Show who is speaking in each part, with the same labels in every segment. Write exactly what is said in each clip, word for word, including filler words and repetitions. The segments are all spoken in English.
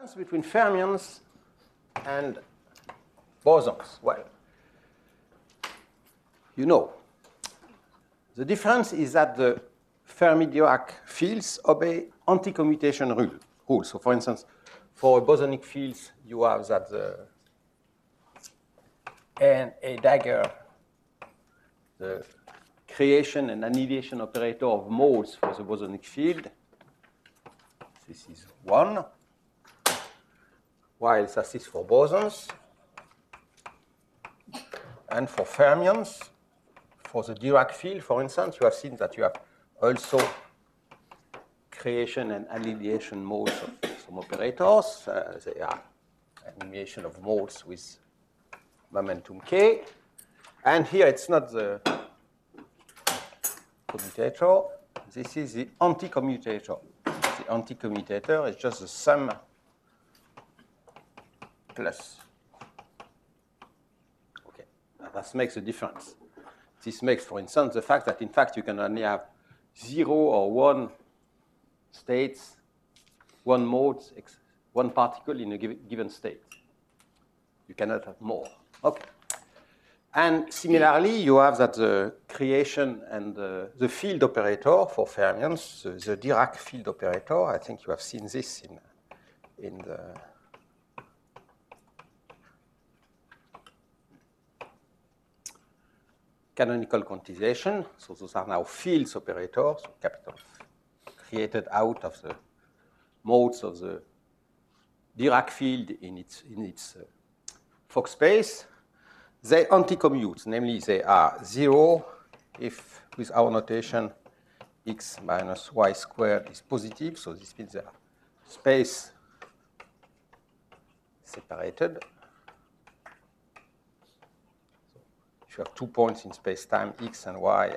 Speaker 1: difference between fermions and bosons? Well, you know, the difference is that the Fermi-Dirac fields obey anti-commutation rule, rule. So for instance, for bosonic fields, you have that the and a dagger, the creation and annihilation operator of modes for the bosonic field, this is one, while that is for bosons. And for fermions, for the Dirac field, for instance, you have seen that you have also creation and annihilation modes of some operators. Uh, they are annihilation of modes with momentum k. And here it's not the commutator. This is the anti-commutator. The anti-commutator is just the sum plus. Okay, that makes a difference. This makes, for instance, the fact that in fact you can only have zero or one states, one mode, one particle in a given state. You cannot have more. Okay. And similarly, you have that the creation and the, the field operator for fermions, the, the Dirac field operator. I think you have seen this in, in the canonical quantization. So those are now fields operators, so capital created out of the modes of the Dirac field in its, in its uh, Fock space. They anti-commute, namely they are zero if, with our notation, x minus y squared is positive. So this means they are space separated. So if you have two points in space-time, x and y,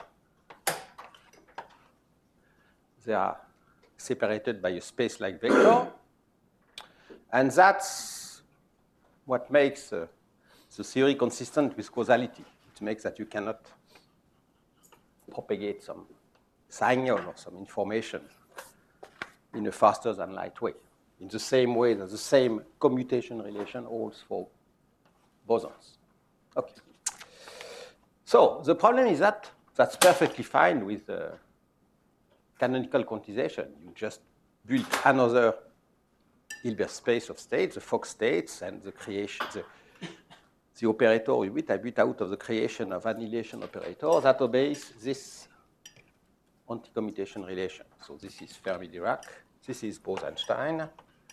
Speaker 1: they are separated by a space-like vector. And that's what makes uh, the theory consistent with causality. It makes that you cannot propagate some signal or some information in a faster than light way. In the same way that the same commutation relation holds for bosons. Okay. So the problem is that that's perfectly fine with uh, canonical quantization. You just build another Hilbert space of states, the Fock states, and the creation, the, the operator you built, I built out of the creation of annihilation operator that obeys this anti-commutation relation. So this is Fermi-Dirac, this is Bose-Einstein,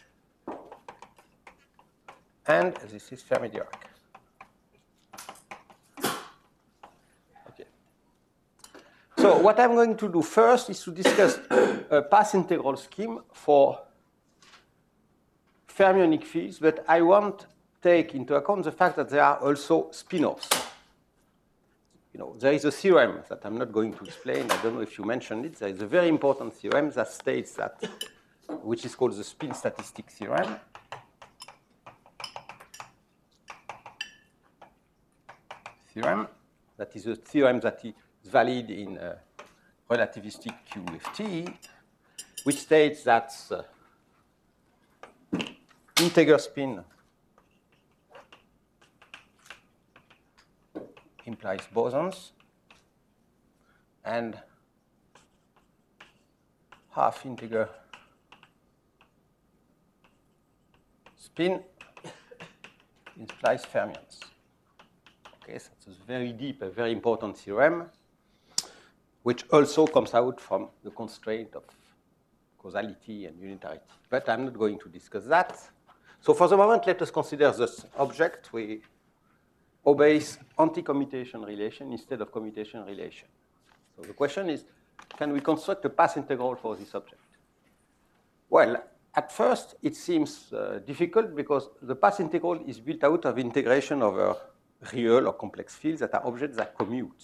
Speaker 1: and this is Fermi-Dirac. Okay. So what I'm going to do first is to discuss a path integral scheme for fermionic fields, but I won't take into account the fact that there are also spin-offs. You know, there is a theorem that I'm not going to explain. I don't know if you mentioned it. There is a very important theorem that states that, which is called the spin statistic theorem. Theorem. That is a theorem that is valid in uh, relativistic Q F T, which states that uh, integer spin implies bosons, and half integer spin implies fermions. Okay, so it's a very deep, a very important theorem, which also comes out from the constraint of causality and unitarity. But I'm not going to discuss that. So for the moment, let us consider this object. We obeys anti-commutation relation instead of commutation relation. So the question is, can we construct a path integral for this object? Well, at first, it seems uh, difficult because the path integral is built out of integration over real or complex fields that are objects that commute.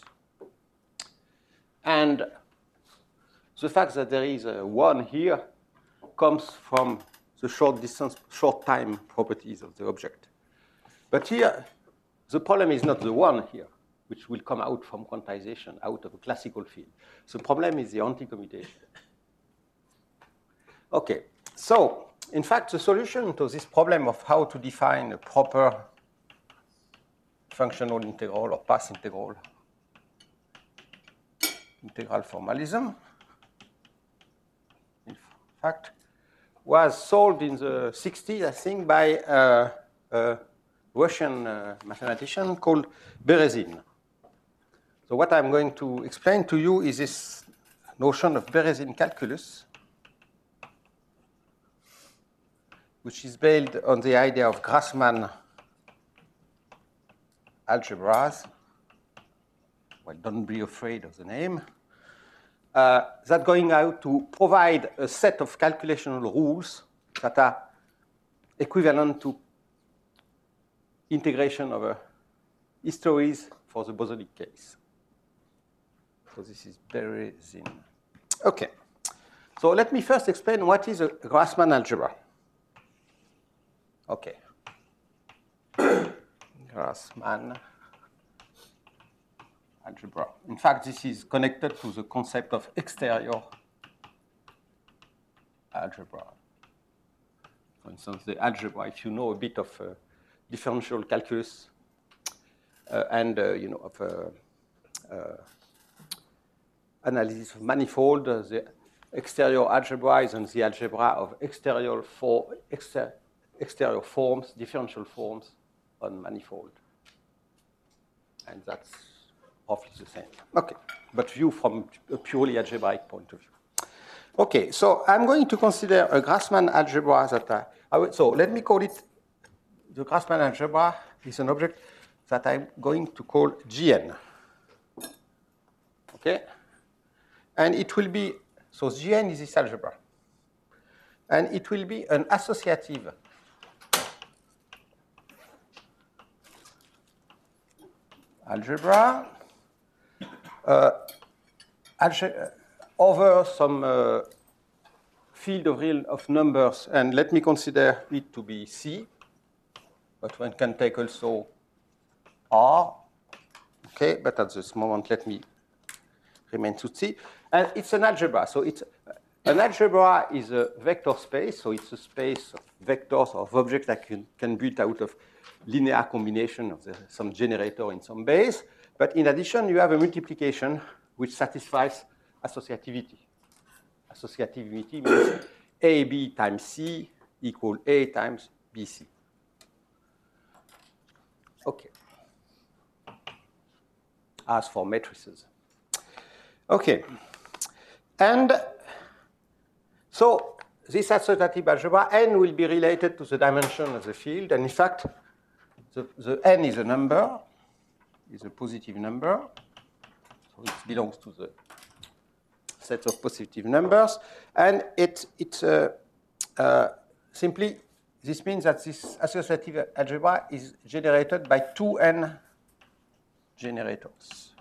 Speaker 1: And the fact that there is a one here comes from the short distance, short time properties of the object. But here, the problem is not the one here, which will come out from quantization, out of a classical field. The problem is the anti-commutation. Okay, so in fact, the solution to this problem of how to define a proper functional integral or path integral, integral formalism, in fact, was solved in the sixties, I think, by uh, a Russian uh, mathematician called Berezin. So what I'm going to explain to you is this notion of Berezin calculus, which is based on the idea of Grassmann algebras. Well, don't be afraid of the name. Uh, that going out to provide a set of calculational rules that are equivalent to integration over histories for the bosonic case. So this is Berezin. Okay. So let me first explain what is a Grassmann algebra. Okay. Grassmann algebra. In fact, this is connected to the concept of exterior algebra. For instance, the algebra, if you know a bit of uh, differential calculus uh, and uh, you know of uh, uh, analysis of manifold, uh, the exterior algebra is on the algebra of exterior for exter exterior forms, differential forms on manifold, and that's roughly the same. Okay, but view from a purely algebraic point of view. Okay, so I'm going to consider a Grassmann algebra that I, I will, so let me call it, the Grassmann algebra is an object that I'm going to call G N. Okay, and it will be, so G N is this algebra, and it will be an associative algebra uh, alge over some uh, field of real of numbers, and let me consider it to be C, but one can take also R. Okay, but at this moment, let me remain to C. And it's an algebra. So it's an algebra is a vector space. So it's a space of vectors of objects that can, can build out of linear combination of the, some generator in some base. But in addition, you have a multiplication which satisfies associativity. Associativity means A B times C equal A times B C. Okay. As for matrices. Okay. And so this associative algebra, N will be related to the dimension of the field. And in fact, the, the N is a number, is a positive number. So it belongs to the set of positive numbers. And it, it uh, uh, simply, this means that this associative algebra is generated by two N generators.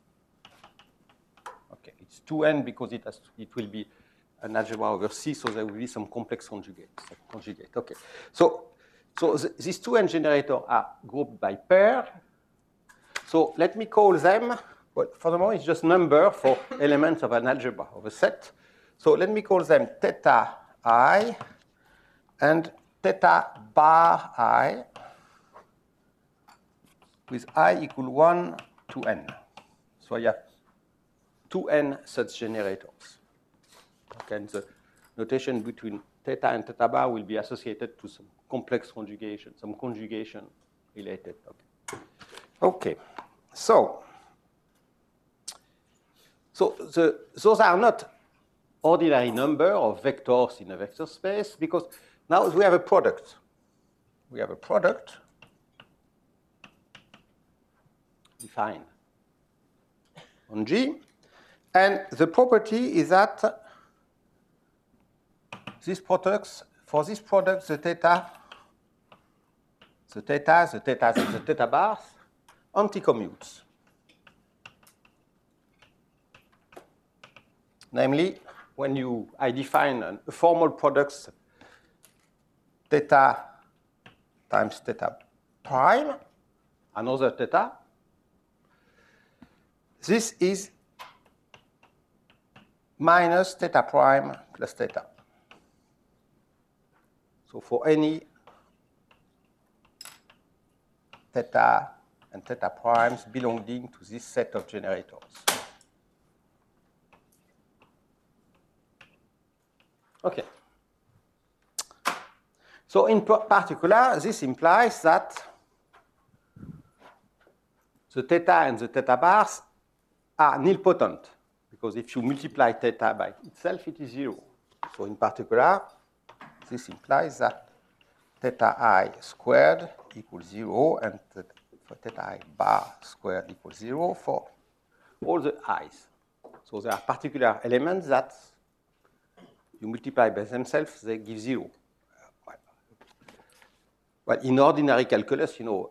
Speaker 1: Okay, it's two N because it, has to, it will be an algebra over C, so there will be some complex conjugate. conjugate. Okay, so, so th these two N generators are grouped by pair. So let me call them, well, for the moment it's just number for elements of an algebra, of a set. So let me call them theta I and theta bar I, with I equal one to N. So I have two N such generators. Okay, and the notation between theta and theta bar will be associated to some complex conjugation, some conjugation related. Okay. Okay. So, so the, those are not ordinary number of vectors in a vector space, because now we have a product. We have a product defined on G, and the property is that these products, for this product, the theta, the theta, the theta, and the theta bars anticommutes. Namely, when you I define an, a formal product theta times theta prime, another theta, this is minus theta prime plus theta. So for any theta and theta primes belonging to this set of generators. Okay. So in particular, this implies that the theta and the theta bars are nilpotent, because if you multiply theta by itself, it is zero. So in particular, this implies that theta I squared equals zero, and for theta I bar squared equals zero for all the i's. So there are particular elements that you multiply by themselves, they give zero. Well, in ordinary calculus, you know,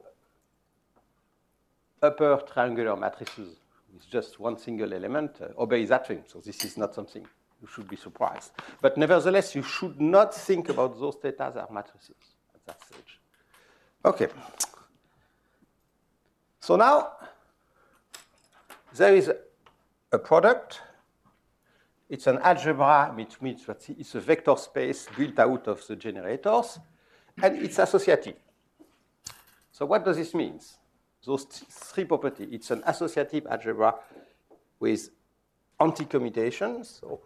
Speaker 1: upper triangular matrices with just one single element uh, obey that thing. So this is not something you should be surprised. But nevertheless, you should not think about those thetas as matrices at that stage. Okay. So now, there is a, a product. It's an algebra, which means that it's a vector space built out of the generators, and it's associative. So what does this mean? Those three properties. It's an associative algebra with anti-commutations. So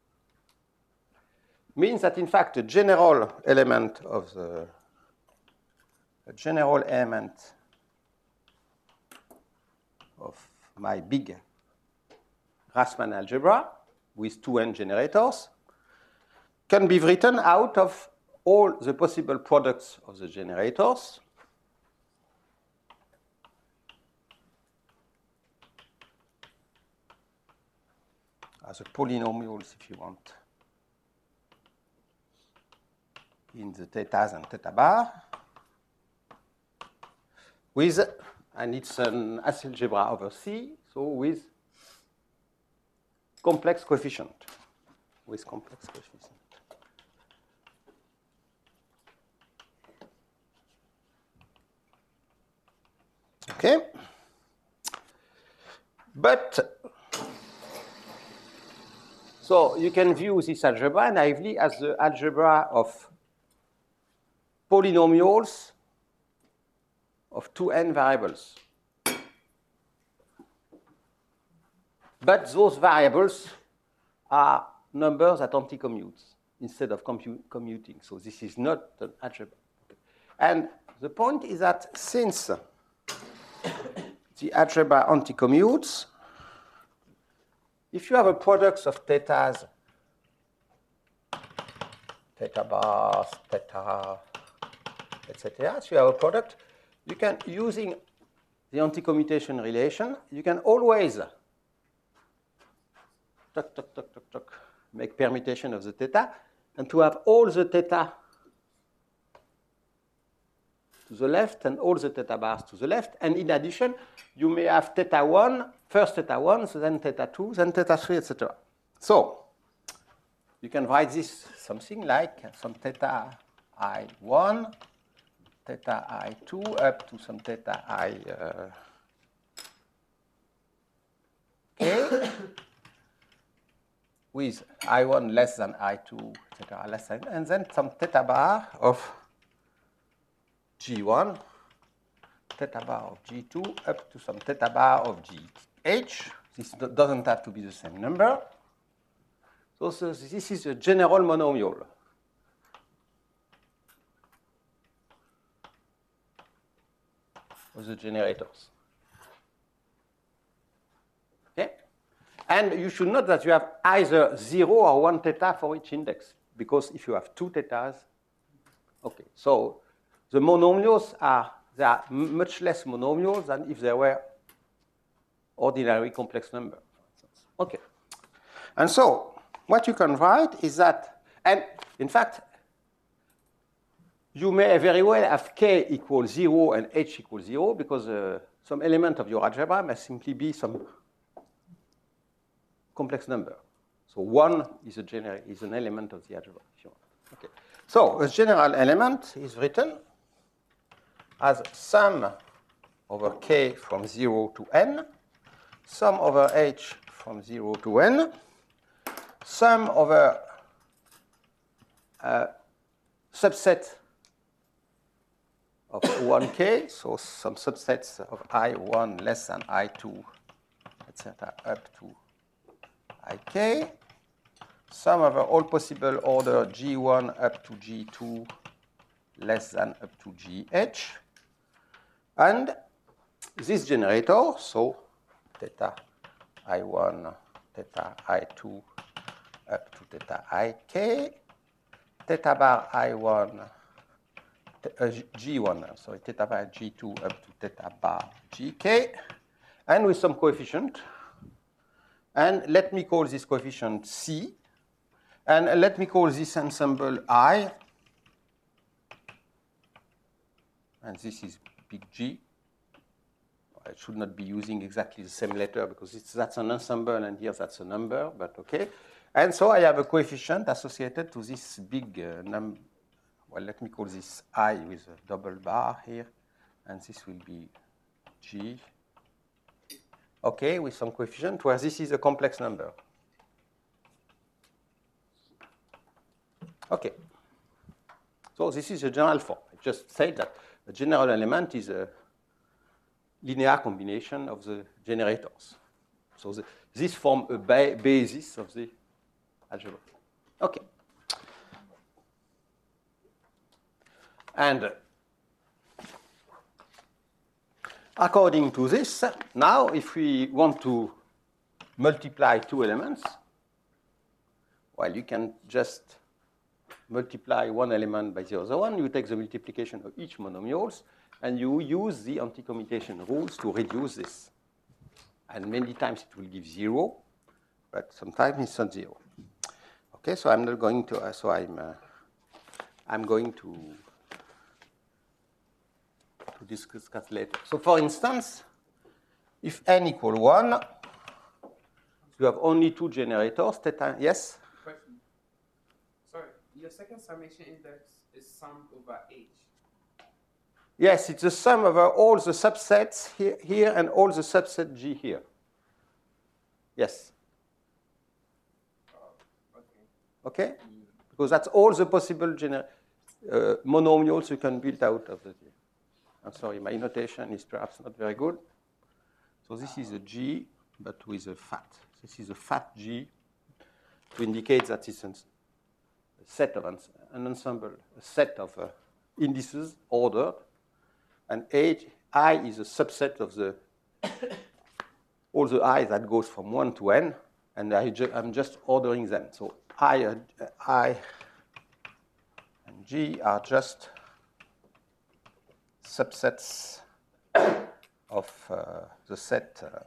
Speaker 1: means that in fact a general element of the a general element of my big Grassmann algebra with two n generators can be written out of all the possible products of the generators. As a polynomials, if you want, in the thetas and theta bar, with, and it's an algebra over C, so with complex coefficient, with complex coefficient. Okay, but so you can view this algebra naively as the algebra of polynomials of two n variables. But those variables are numbers that anti-commutes instead of commuting. So this is not an algebra. And the point is that since the algebra anti-commutes, if you have a product of thetas, theta bars, theta, et cetera, so you have a product, you can, using the anti-commutation relation, you can always tuck, tuck, tuck, tuck, tuck, make permutation of the theta, and to have all the theta to the left and all the theta bars to the left. And in addition, you may have theta one, first theta one, so then theta two, then theta three, et cetera. So you can write this something like some theta I one, theta I two, up to some theta I uh, k, with I one less than I two, et cetera, less than, and then some theta bar of G one, theta bar of G two, up to some theta bar of G H. This doesn't have to be the same number. So, so this is a general monomial. Of the generators. Okay? And you should note that you have either zero or one theta for each index, because if you have two thetas, okay, so the monomials are, they are much less monomials than if they were ordinary complex number. Okay. And so what you can write is that, and in fact, you may very well have k equals zero and h equals zero, because uh, some element of your algebra may simply be some complex number. So one is, a gener is an element of the algebra, if you want. Okay. So a general element is written as sum over k from zero to n, sum over h from zero to n, sum over uh, subset of one k, so some subsets of I one less than I two, et cetera, up to ik. Sum over all possible order G one up to G two less than up to G H. And this generator, so theta I one, theta I two up to theta ik, theta bar I one, uh, G one, sorry, theta bar G two up to theta bar Gk, and with some coefficient. And let me call this coefficient C, and let me call this ensemble I, and this is big G. I should not be using exactly the same letter because it's, that's an ensemble and here that's a number, but okay. And so I have a coefficient associated to this big uh, number. Well, let me call this I with a double bar here, and this will be G. Okay, with some coefficient where this is a complex number. Okay. So this is a general form. I just said that the general element is a linear combination of the generators. So the, this forms a ba basis of the algebra. Okay. And uh, according to this, now if we want to multiply two elements, well, you can just multiply one element by the other one. You take the multiplication of each monomials, and you use the anti-commutation rules to reduce this. And many times it will give zero, but sometimes it's not zero. Okay, so I'm not going to. Uh, so I'm. Uh, I'm going to. to discuss that later. So, for instance, if n equal one, you have only two generators. Theta, yes.
Speaker 2: Question. Sorry, your second summation index is sum over H.
Speaker 1: Yes, it's the sum over all the subsets here, here and all the subset G here. Yes.
Speaker 2: Oh, okay.
Speaker 1: Okay? Because that's all the possible gener uh, monomials you can build out of the G. I'm sorry, my notation is perhaps not very good. So this is a G, but with a fat. This is a fat G to indicate that it's a set of an ensemble, a set of uh, indices ordered. And H, I is a subset of the all the I that goes from one to n, and I ju I'm just ordering them. So I, uh, I and G are just subsets of uh, the set uh,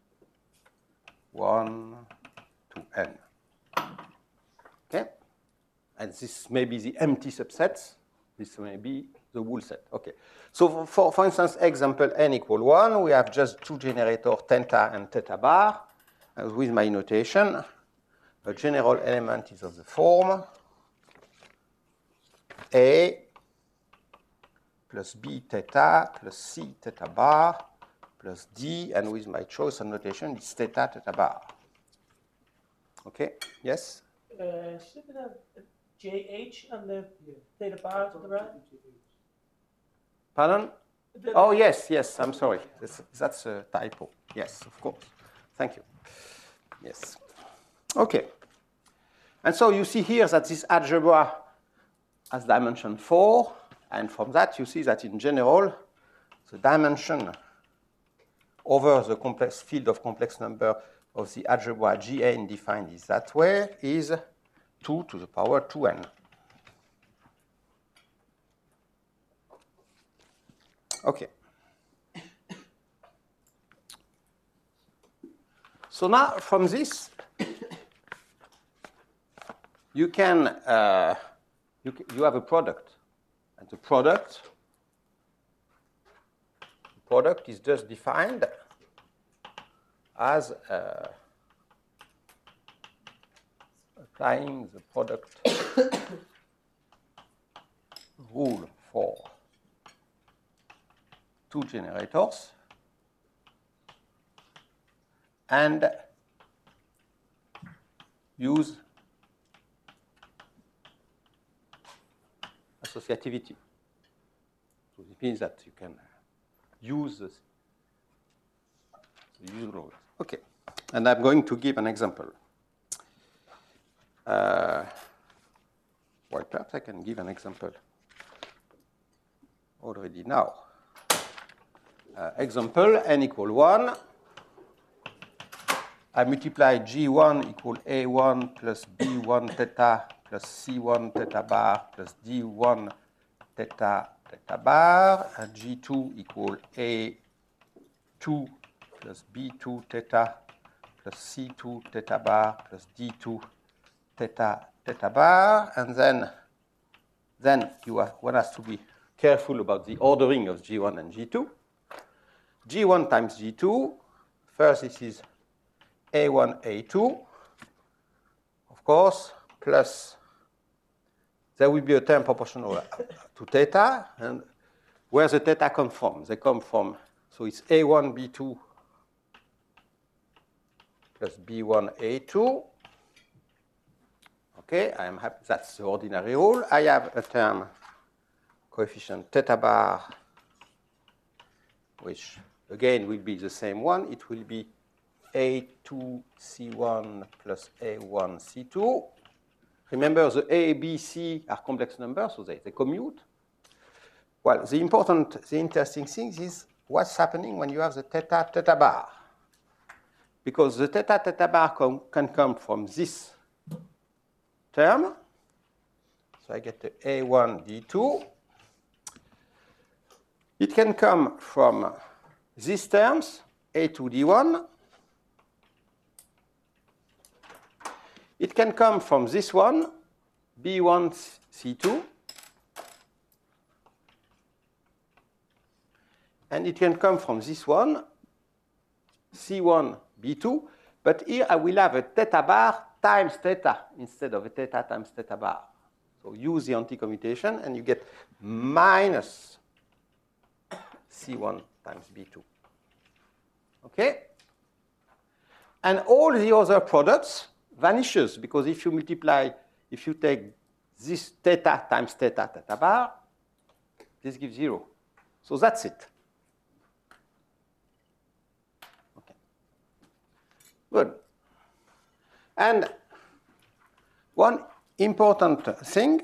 Speaker 1: one to n. Okay? And this may be the empty subsets. This may be the whole set. Okay. So for, for, for instance, example n equal one, we have just two generators, theta and theta bar. And with my notation, a general element is of the form A plus B theta plus C theta bar plus D, and with my choice of notation, it's theta theta bar. Okay? Yes?
Speaker 3: Uh, should it have J H on the theta bar to the right?
Speaker 1: Pardon?
Speaker 3: The,
Speaker 1: Oh, yes, yes, I'm sorry. That's, that's a typo. Yes, of course. Thank you. Yes. Okay. And so you see here that this algebra has dimension four, and from that you see that in general, the dimension over the complex field of complex number of the algebra G n defined is that way, is two to the power two n. Okay. So now from this, you can, uh, you, you have a product. And the product, the product is just defined as uh, applying the product rule for two generators and use associativity. So it means that you can use the usual rules. Okay, and I'm going to give an example. Uh, well, perhaps I can give an example already now. Uh, example, n equal one. I multiply G one equal A one plus B one theta plus C one theta bar plus D one theta theta bar, and G two equal A two plus B two theta plus C two theta bar plus D two theta theta bar, and then, then you have, one has to be careful about the ordering of G one and G two. G one times G two, first this is A one, A two, of course, plus there will be a term proportional to theta, and where the theta come from? They come from, so it's A one, B two plus B one, A two. Okay, I am happy, that's the ordinary rule. I have a term, coefficient theta bar, which again will be the same one. It will be A two C one plus A one C two. Remember, the A, B, C are complex numbers, so they, they commute. Well, the important, the interesting thing is what's happening when you have the theta theta bar. Because the theta theta bar com, can come from this term. So I get the A one D two. It can come from these terms, A two D one. It can come from this one, B one C two. And it can come from this one, C one B two. But here I will have a theta bar times theta instead of a theta times theta bar. So use the anti-commutation, and you get minus C one times B two. Okay? And all the other products vanishes, because if you multiply, if you take this theta times theta theta bar, this gives zero. So that's it. Okay. Good. And one important thing,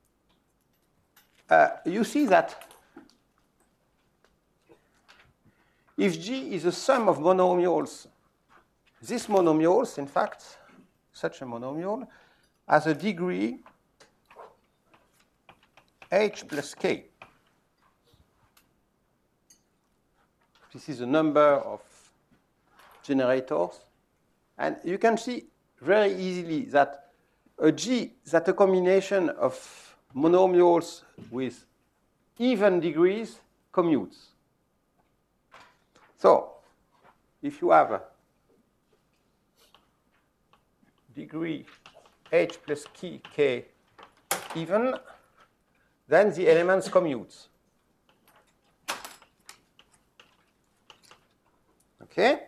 Speaker 1: uh, you see that if G is a sum of monomials, this monomials, in fact, such a monomial, has a degree h plus k. This is the number of generators. And you can see very easily that a G, that a combination of monomials with even degrees commutes. So if you have a degree h plus k, k even, then the elements commute. Okay?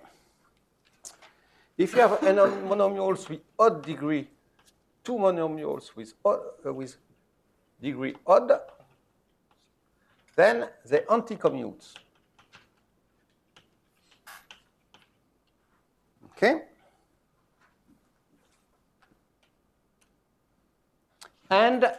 Speaker 1: If you have n monomials with odd degree, two monomials with, odd, uh, with degree odd, then they anti-commute. Okay? And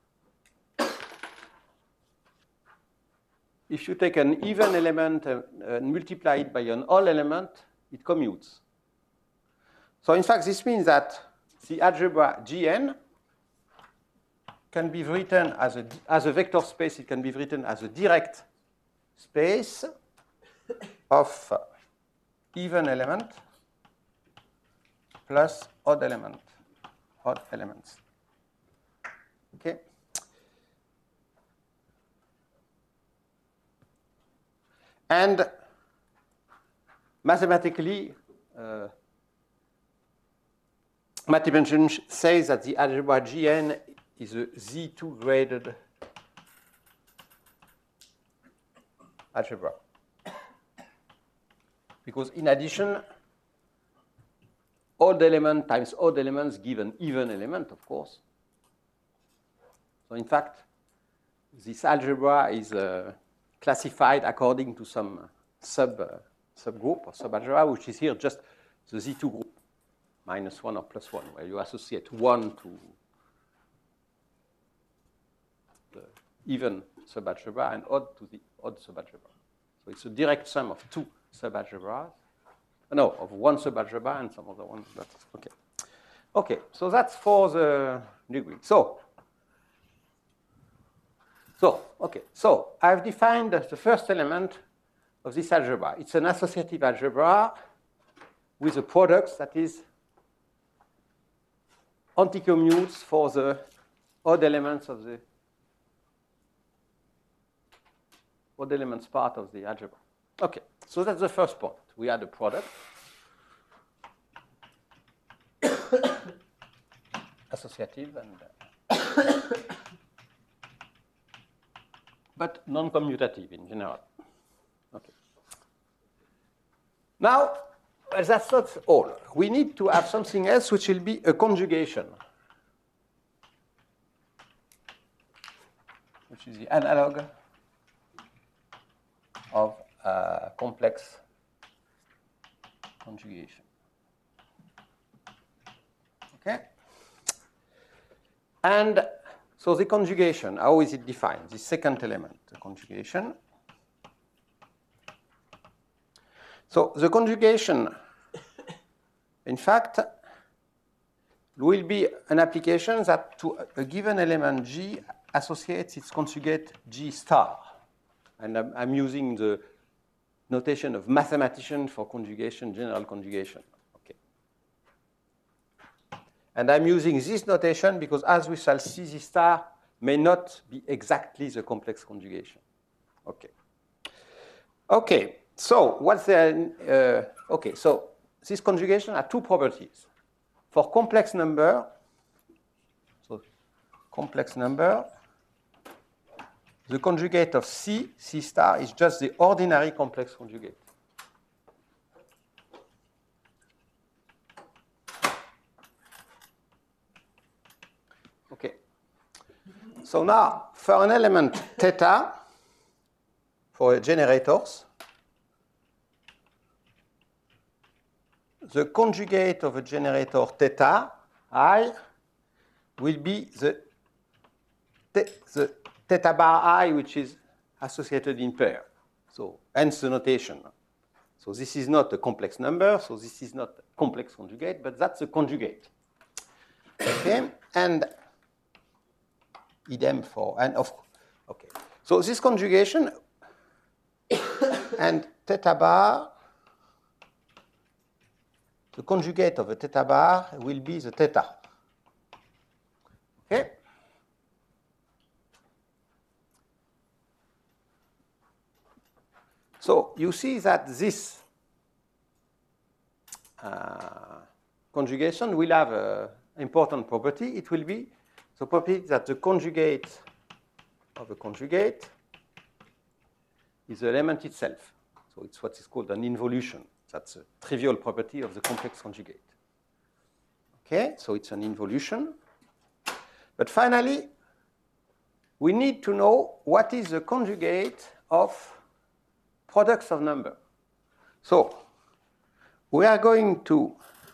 Speaker 1: if you take an even element and, and multiply it by an odd element, it commutes. So in fact, this means that the algebra G N can be written as a, as a vector space. It can be written as a direct space of even element plus odd element, odd elements. Okay. And mathematically, uh, mathematician says that the algebra G N is a Z two graded algebra. Because in addition, odd element times odd elements give an even element, of course. So in fact, this algebra is uh, classified according to some sub, uh, subgroup or subalgebra, which is here just the Z two group, minus one or plus one, where you associate one to the even subalgebra and odd to the odd subalgebra. So it's a direct sum of two subalgebras. No, of one subalgebra and some other one. That's okay. Okay, so that's for the degree. So, so okay, so I've defined the first element of this algebra. It's an associative algebra with a product that is anticommutes for the odd elements of the odd elements part of the algebra. Okay, so that's the first point. We had a product. Associative and uh, but non-commutative in general. Okay. Now, well, that's not all. We need to have something else which will be a conjugation, which is the analog of uh, complex conjugation. Okay? And so the conjugation, how is it defined? The second element, the conjugation. So the conjugation, in fact, will be an application that to a given element G associates its conjugate G star. And I'm, I'm using the notation of mathematician for conjugation, general conjugation. Okay. And I'm using this notation because, as we shall see, this star may not be exactly the complex conjugation. Okay. Okay. So what's the uh, okay? So this conjugation has two properties. For complex number, so complex number, the conjugate of C, C star, is just the ordinary complex conjugate. Okay. So now, for an element theta, for generators, the conjugate of a generator theta I will be the, the theta bar I, which is associated in pair. So hence the notation. So this is not a complex number, so this is not a complex conjugate, but that's a conjugate. Okay, and idem for, and of, okay. So this conjugation and theta bar, the conjugate of a theta bar will be the theta. Okay? So you see that this uh, conjugation will have an important property. It will be the property that the conjugate of a conjugate is the element itself. So it's what is called an involution. That's a trivial property of the complex conjugate. Okay, so it's an involution. But finally, we need to know what is the conjugate of products of number. So we are going to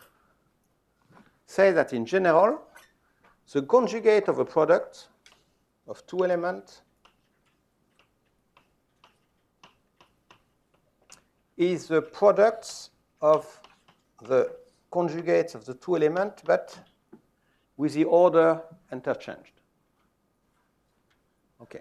Speaker 1: say that in general, the conjugate of a product of two elements is the products of the conjugates of the two elements, but with the order interchanged. Okay.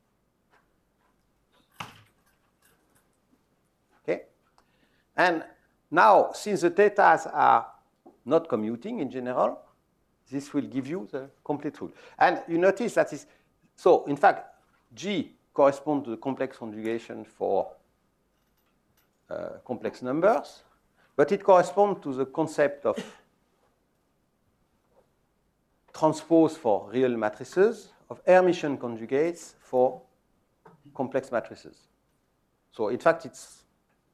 Speaker 1: Okay. And now, since the thetas are not commuting in general, this will give you the complete rule. And you notice that is, so in fact, G corresponds to the complex conjugation for uh, complex numbers, but it corresponds to the concept of transpose for real matrices, of Hermitian conjugates for complex matrices. So in fact, it's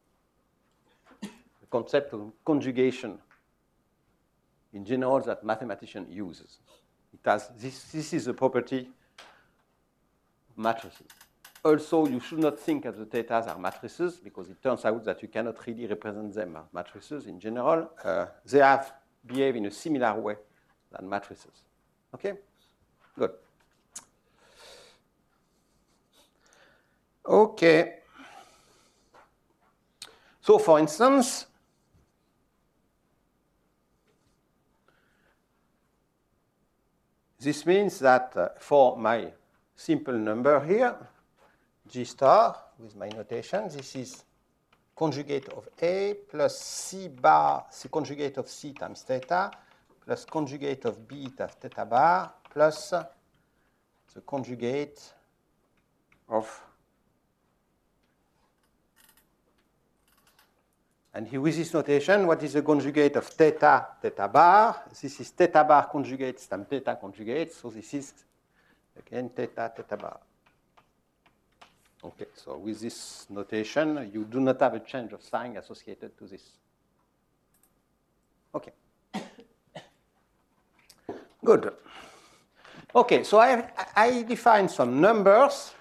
Speaker 1: the concept of conjugation in general that mathematician uses. It has, this, this is a property matrices. Also, you should not think of the thetas as matrices because it turns out that you cannot really represent them as matrices in general. Uh, they have behave in a similar way than matrices. Okay? Good. Okay. So, for instance, this means that uh, for my simple number here, G star, with my notation, this is conjugate of A plus C bar, C conjugate of C times theta, plus conjugate of B times theta bar, plus the conjugate of, and here with this notation, what is the conjugate of theta, theta bar? This is theta bar conjugate times theta conjugate, so this is, again, theta, theta bar. Okay, so with this notation, you do not have a change of sign associated to this. Okay. Good. Okay, so I, I define some numbers,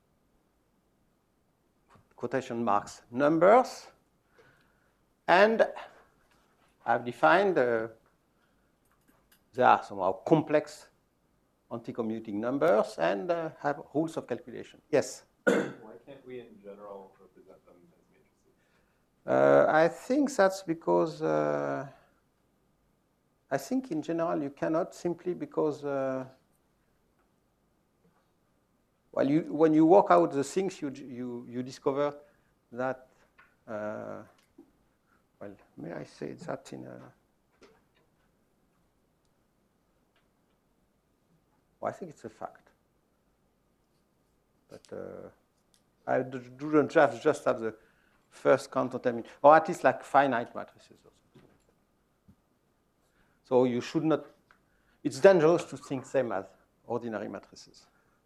Speaker 1: quotation marks, numbers, and I've defined, uh, there are somehow complex anti-commuting numbers and uh, have rules of calculation. Yes?
Speaker 4: Why can't we, in general, represent them as matrices?
Speaker 1: Uh, I think that's because, uh, I think in general you cannot simply because, uh, well, you, when you work out the things, you, you, you discover that, uh, well, may I say that in a, well, I think it's a fact. But uh, I do, do not just, just have the first count term, or at least like finite matrices or something. So you should not, it's dangerous to think them as ordinary matrices.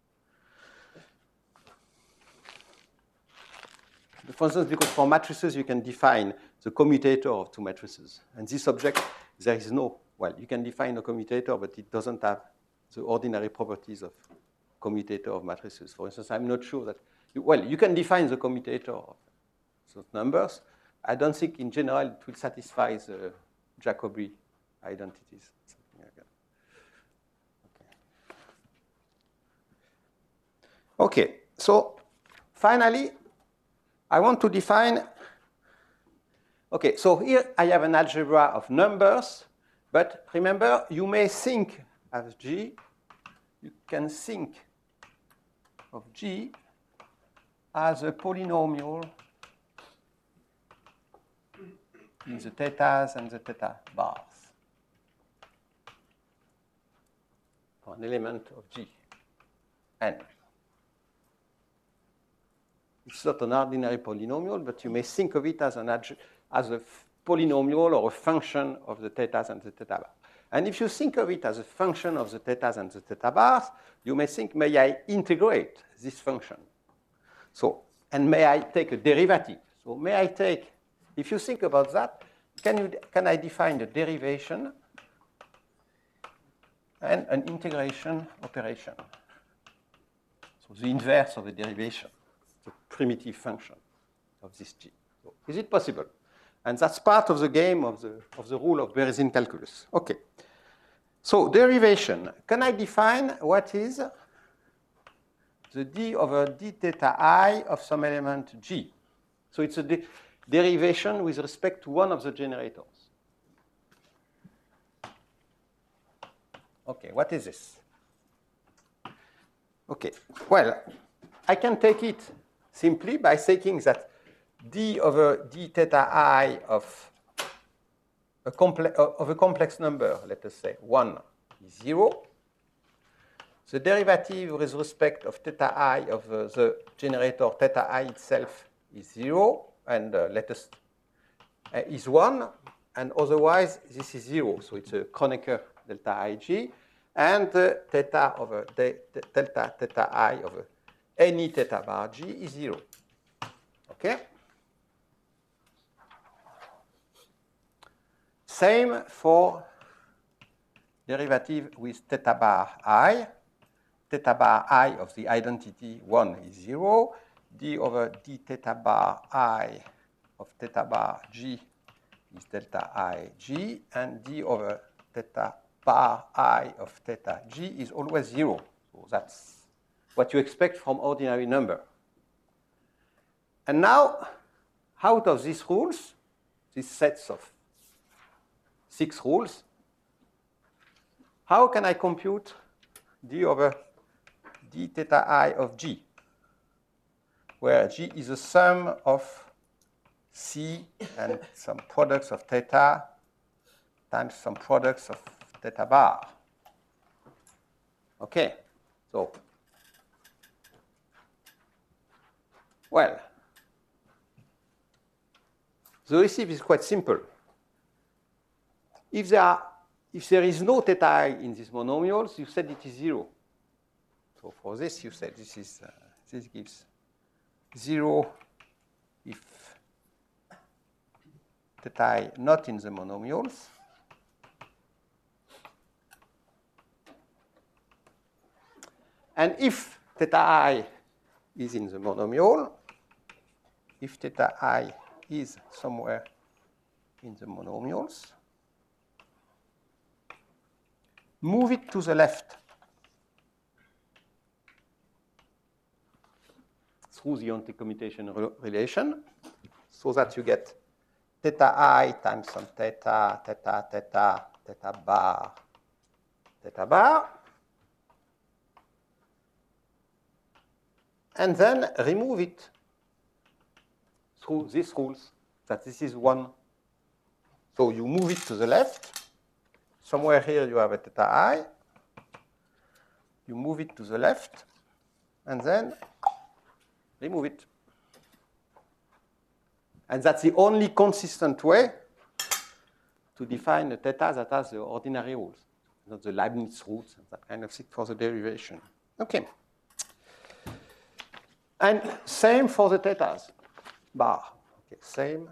Speaker 1: For instance, because for matrices, you can define the commutator of two matrices. And this object, there is no, well, you can define a commutator, but it doesn't have the ordinary properties of commutator of matrices. For instance, I'm not sure that, you, well, you can define the commutator of those numbers. I don't think in general it will satisfy the Jacobi identities. Something like that. Okay. Okay, so finally, I want to define, okay, so here I have an algebra of numbers, but remember, you may think as G, you can think of G as a polynomial in the thetas and the theta bars for an element of G. N. It's not an ordinary polynomial, but you may think of it as, an as a polynomial or a function of the thetas and the theta bars. And if you think of it as a function of the thetas and the theta bars, you may think, may I integrate this function? So, and may I take a derivative? So may I take, if you think about that, can, you, can I define a derivation and an integration operation? So the inverse of a derivation, the primitive function of this G. So is it possible? And that's part of the game of the, of the rule of Berezin calculus. Okay. So derivation. Can I define what is the d over d theta I of some element G? So it's a de derivation with respect to one of the generators. Okay, what is this? Okay, well, I can take it simply by taking that d over d theta I of a, comple of a complex number, let us say one is zero. The derivative with respect of theta I of uh, the generator theta I itself is zero, and uh, let us uh, is one, and otherwise this is zero. So it's a Kronecker delta Ig, and uh, theta over de, de, delta theta I over any theta bar G is zero. Okay. Same for derivative with theta bar I. theta bar I of the identity one is zero, d over d theta bar I of theta bar G is delta I G, and d over theta bar I of theta G is always zero. So that's what you expect from ordinary number. And now, out of these rules, these sets of six rules, how can I compute d over d theta I of G, where G is a sum of C and some products of theta times some products of theta bar. Okay, so, well, the recipe is quite simple. If there, are, if there is no theta I in these monomials, you said it is zero. So for this, you said this is uh, this gives zero if theta I not in the monomials. And if theta I is in the monomial, if theta I is somewhere in the monomials, move it to the left through the anti-commutation re relation, so that you get theta I times some theta, theta, theta, theta bar, theta bar, and then remove it through these rules, that this is one. So you move it to the left. Somewhere here you have a theta I. You move it to the left, and then remove it. And that's the only consistent way to define a theta that has the ordinary rules, not the Leibniz rules and that kind of thing for the derivation. Okay. And same for the thetas bar. Okay, same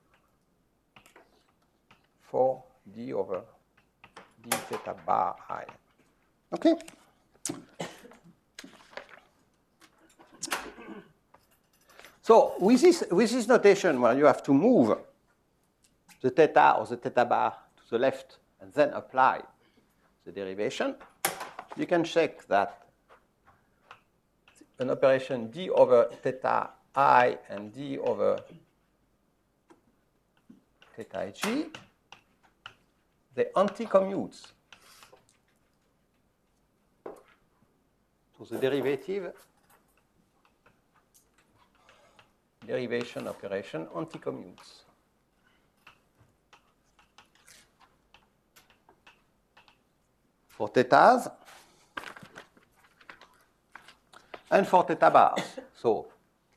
Speaker 1: for d over d theta bar I. Okay. So with this, with this notation where you have to move the theta or the theta bar to the left and then apply the derivation, you can check that an operation d over theta I and d over theta G, they anti-commutes. So the derivative, derivation operation anti-commutes. For thetas and for theta bars. So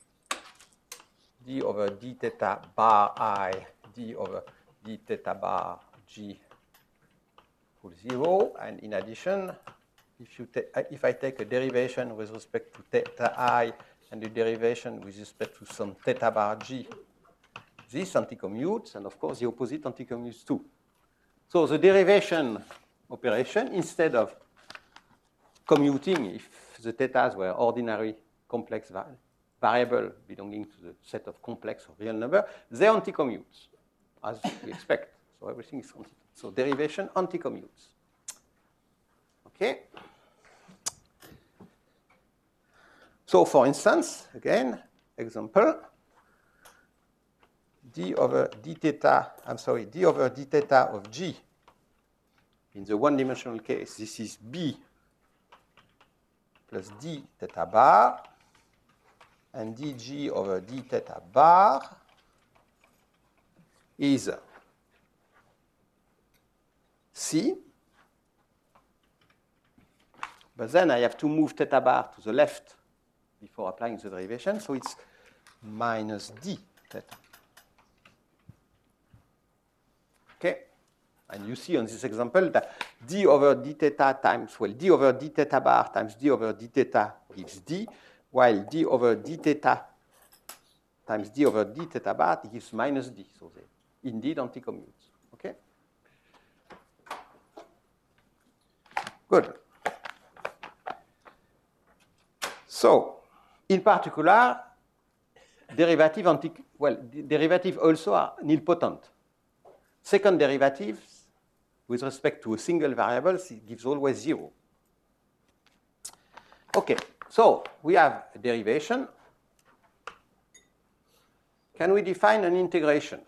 Speaker 1: d over d theta bar I, d over d theta bar G equals zero. And in addition, if, you if I take a derivation with respect to theta I and a derivation with respect to some theta bar G, this anti-commutes, and of course the opposite anti-commutes too. So the derivation operation, instead of commuting if the thetas were ordinary complex vari variable belonging to the set of complex or real number, they anti-commutes, as we expect. So everything is anti. So derivation anti-commutes. Okay. So for instance, again, example, d over d theta, I'm sorry, d over d theta of G. In the one-dimensional case, this is B plus d theta bar, and dg over d theta bar is C. But then I have to move theta bar to the left before applying the derivation, so it's minus d theta. Okay? And you see on this example that d over d theta times, well, d over d theta bar times d over d theta gives d, while d over d theta times d over d theta bar gives minus d. So they indeed anti-commutes. Okay? Good. So, in particular, derivative anti well, derivative also are nilpotent. Second derivatives with respect to a single variable gives always zero. Okay, so we have a derivation. Can we define an integration?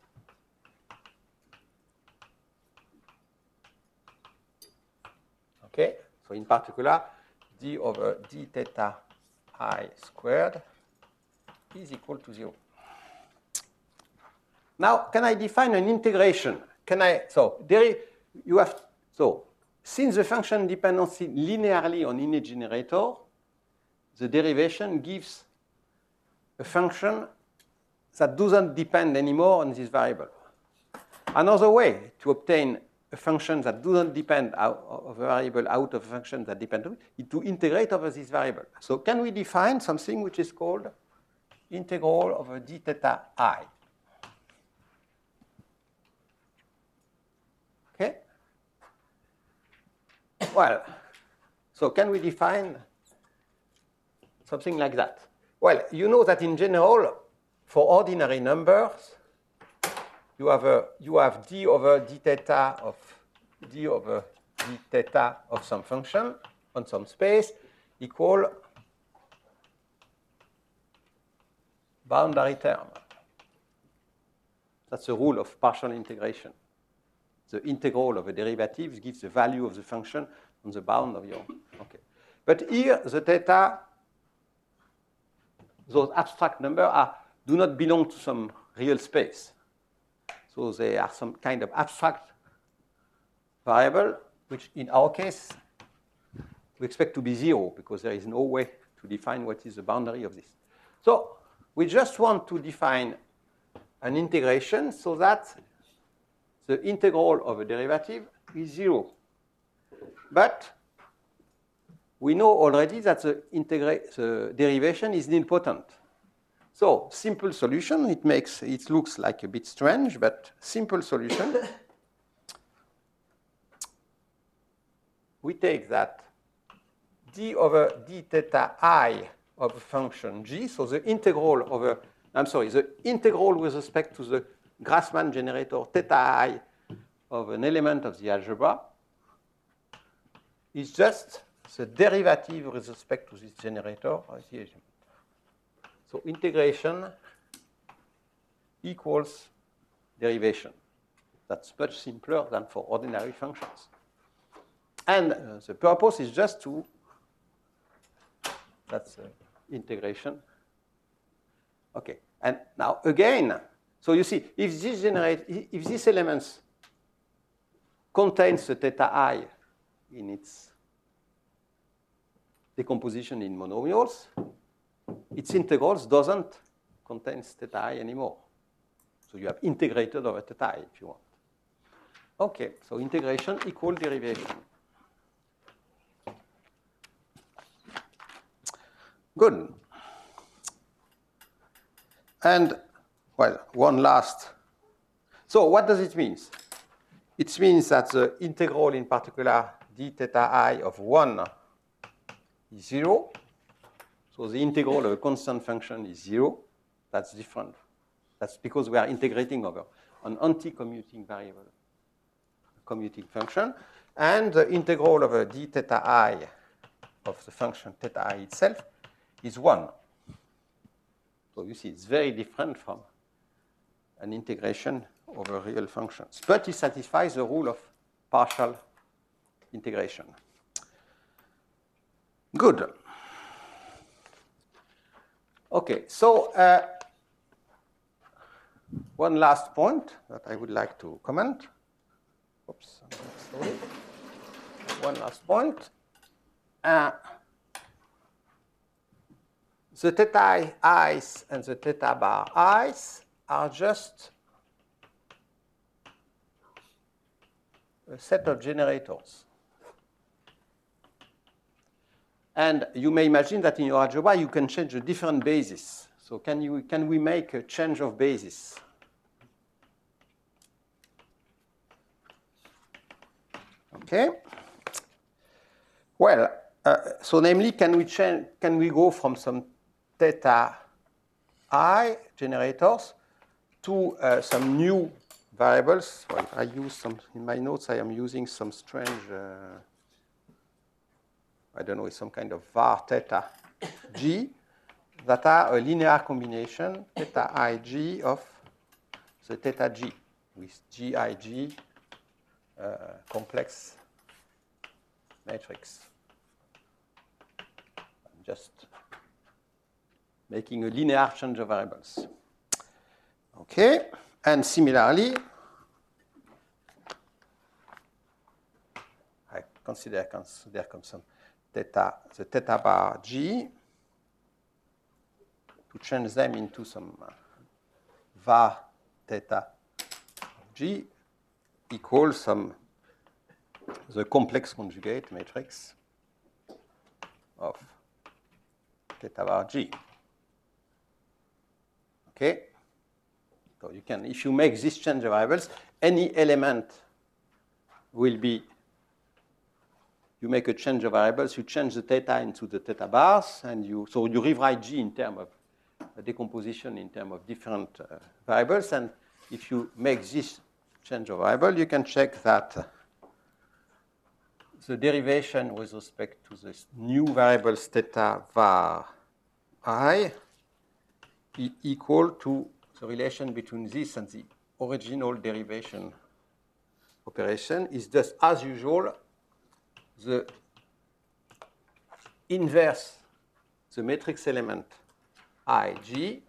Speaker 1: Okay, so in particular, d over d theta I squared is equal to zero. Now, can I define an integration? Can I, so there you have, so since the function depends linearly on image generator, the derivation gives a function that doesn't depend anymore on this variable. Another way to obtain a function that doesn't depend out of a variable out of a function that depends on it is to integrate over this variable. So can we define something which is called integral over d theta I? Okay? Well, so can we define something like that? Well, you know that in general, for ordinary numbers, you have a you have d over d theta of d over d theta of some function on some space equal boundary term. That's the rule of partial integration. The integral of a derivative gives the value of the function on the bound of your. Okay, but here the theta, those abstract numbers are do not belong to some real space. So they are some kind of abstract variable, which in our case, we expect to be zero because there is no way to define what is the boundary of this. So we just want to define an integration so that the integral of a derivative is zero. But we know already that the, integra the derivation is nilpotent. So simple solution, it makes, it looks like a bit strange, but simple solution. We take that d over d theta I of a function g, so the integral over, I'm sorry, the integral with respect to the Grassmann generator theta I of an element of the algebra is just the derivative with respect to this generator of the element. So integration equals derivation. That's much simpler than for ordinary functions. And uh, the purpose is just to, that's uh, integration. Okay, and now again, so you see, if this generate, if this elements contains the theta I in its decomposition in monomials, its integrals doesn't contain theta I anymore. So you have integrated over theta I if you want. Okay, so integration equal derivation. Good. And, well, one last. So what does it mean? It means that the integral in particular d theta I of one is zero. So the integral of a constant function is zero. That's different. That's because we are integrating over an anti-commuting variable, commuting function. And the integral of a d theta I of the function theta I itself is one. So you see, it's very different from an integration over real functions. But it satisfies the rule of partial integration. Good. Okay, so uh, one last point that I would like to comment. Oops, sorry. One last point. Uh, the theta i's and the theta bar i's are just a set of generators. And you may imagine that in your algebra, you can change a different basis. So can, you, can we make a change of basis? Okay. Well, uh, so namely, can we change? Can we go from some theta I generators to uh, some new variables? Well, I use some in my notes. I am using some strange. Uh, I don't know, it's some kind of var theta g that are a linear combination theta ig of the theta g with gig uh, complex matrix. I'm just making a linear change of variables. Okay, and similarly, I consider consider come some theta, the theta bar g, to change them into some var theta g equals some the complex conjugate matrix of theta bar g. Okay, so you can, if you make this change of variables, any element will be. You make a change of variables, you change the theta into the theta bars, and you so you rewrite G in terms of a decomposition in terms of different uh, variables. And if you make this change of variable, you can check that uh, the derivation with respect to this new variables theta var I is equal to the relation between this and the original derivation operation is just, as usual, the inverse, the matrix element Ig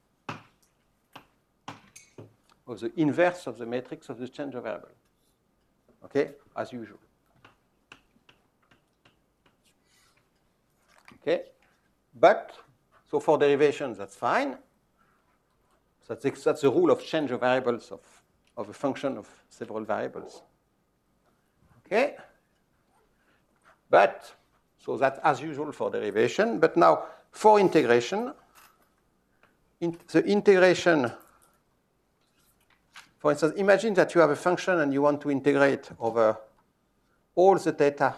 Speaker 1: of the inverse of the matrix of the change of variable. Okay, as usual. Okay, but so for derivations, that's fine. So that's, that's the rule of change of variables of, of a function of several variables. Okay. But, so that's as usual for derivation. But now, for integration, in the integration, for instance, imagine that you have a function and you want to integrate over all the theta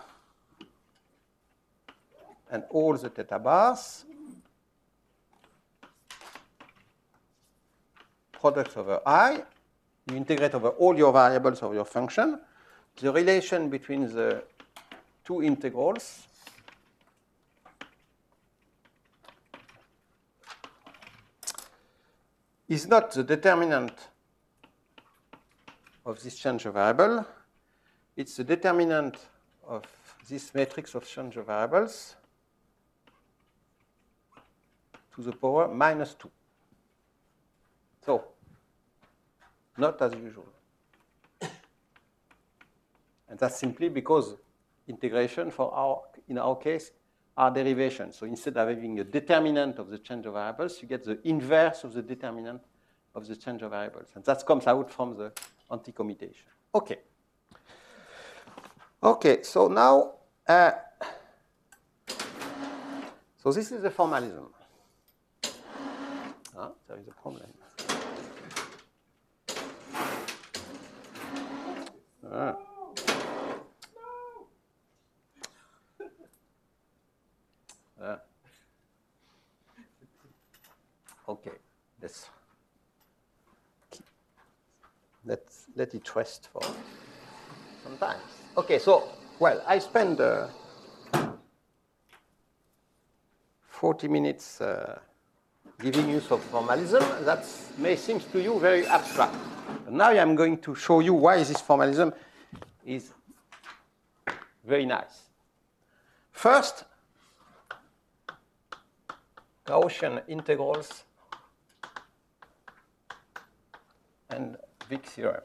Speaker 1: and all the theta bars, product over I. You integrate over all your variables of your function. The relation between the two integrals is not the determinant of this change of variable. It's the determinant of this matrix of change of variables to the power minus two. So, not as usual. And that's simply because integration for our, in our case, are derivations. So instead of having a determinant of the change of variables, you get the inverse of the determinant of the change of variables. And that comes out from the anti-commutation. Okay. Okay, so now, uh, so this is the formalism. Ah, there is a problem. Ah. Uh, okay, let's let's let it rest for some time. Okay, so well, I spent uh, forty minutes uh, giving you some formalism. That may seem to you very abstract. But now I'm going to show you why this formalism is very nice. First, Gaussian integrals and Wick theorem.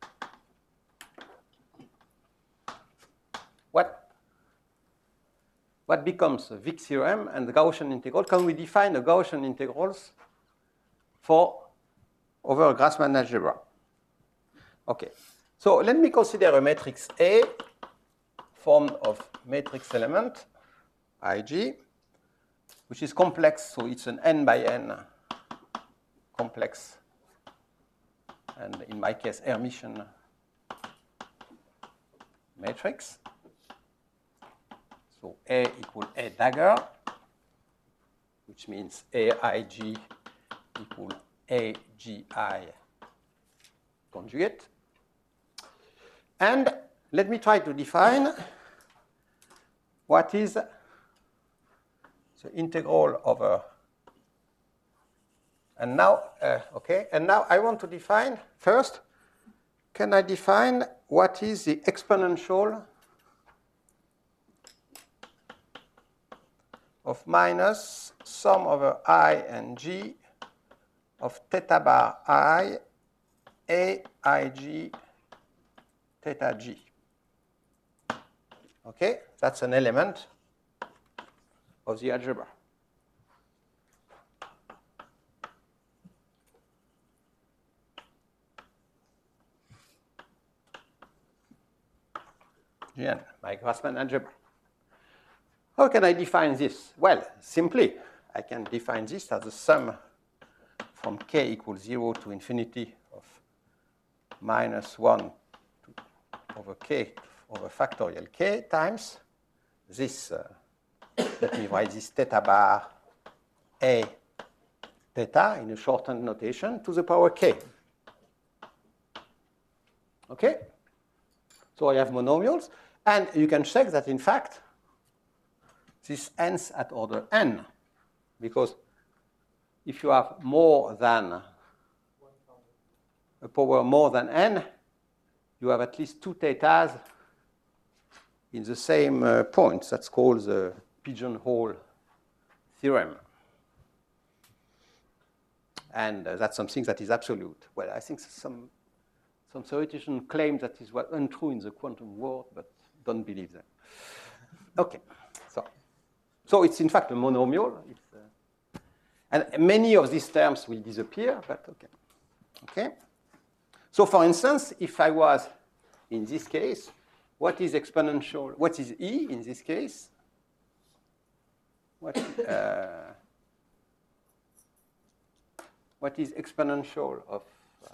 Speaker 1: What, what becomes a Wick theorem and the Gaussian integral? Can we define the Gaussian integrals for over a Grassmann algebra? Okay, so let me consider a matrix A formed of matrix element Ig, which is complex, so it's an n by n complex, and in my case, Hermitian matrix. So A equal A dagger, which means A I G equal A G I conjugate. And let me try to define what is the integral over. And now, uh, okay, and now I want to define first, can I define what is the exponential of minus sum over I and G of theta bar I, A I G, theta G. Okay, that's an element of the algebra. G N, my Grassmann algebra. How can I define this? Well, simply, I can define this as the sum from k equals zero to infinity of minus one to over k over factorial k times this, uh, let me write this theta bar A theta in a shortened notation to the power k. Okay? So I have monomials, and you can check that, in fact, this ends at order n, because if you have more than a power more than n, you have at least two thetas in the same uh, points. That's called the pigeonhole theorem. And uh, that's something that is absolute. Well, I think some, some theoreticians claim that is what untrue in the quantum world, but don't believe them. Okay, so. So it's in fact a monomial. It's, uh, and many of these terms will disappear, but okay. Okay. So for instance, if I was in this case, what is exponential? What is E in this case? What, uh, what is exponential of, uh,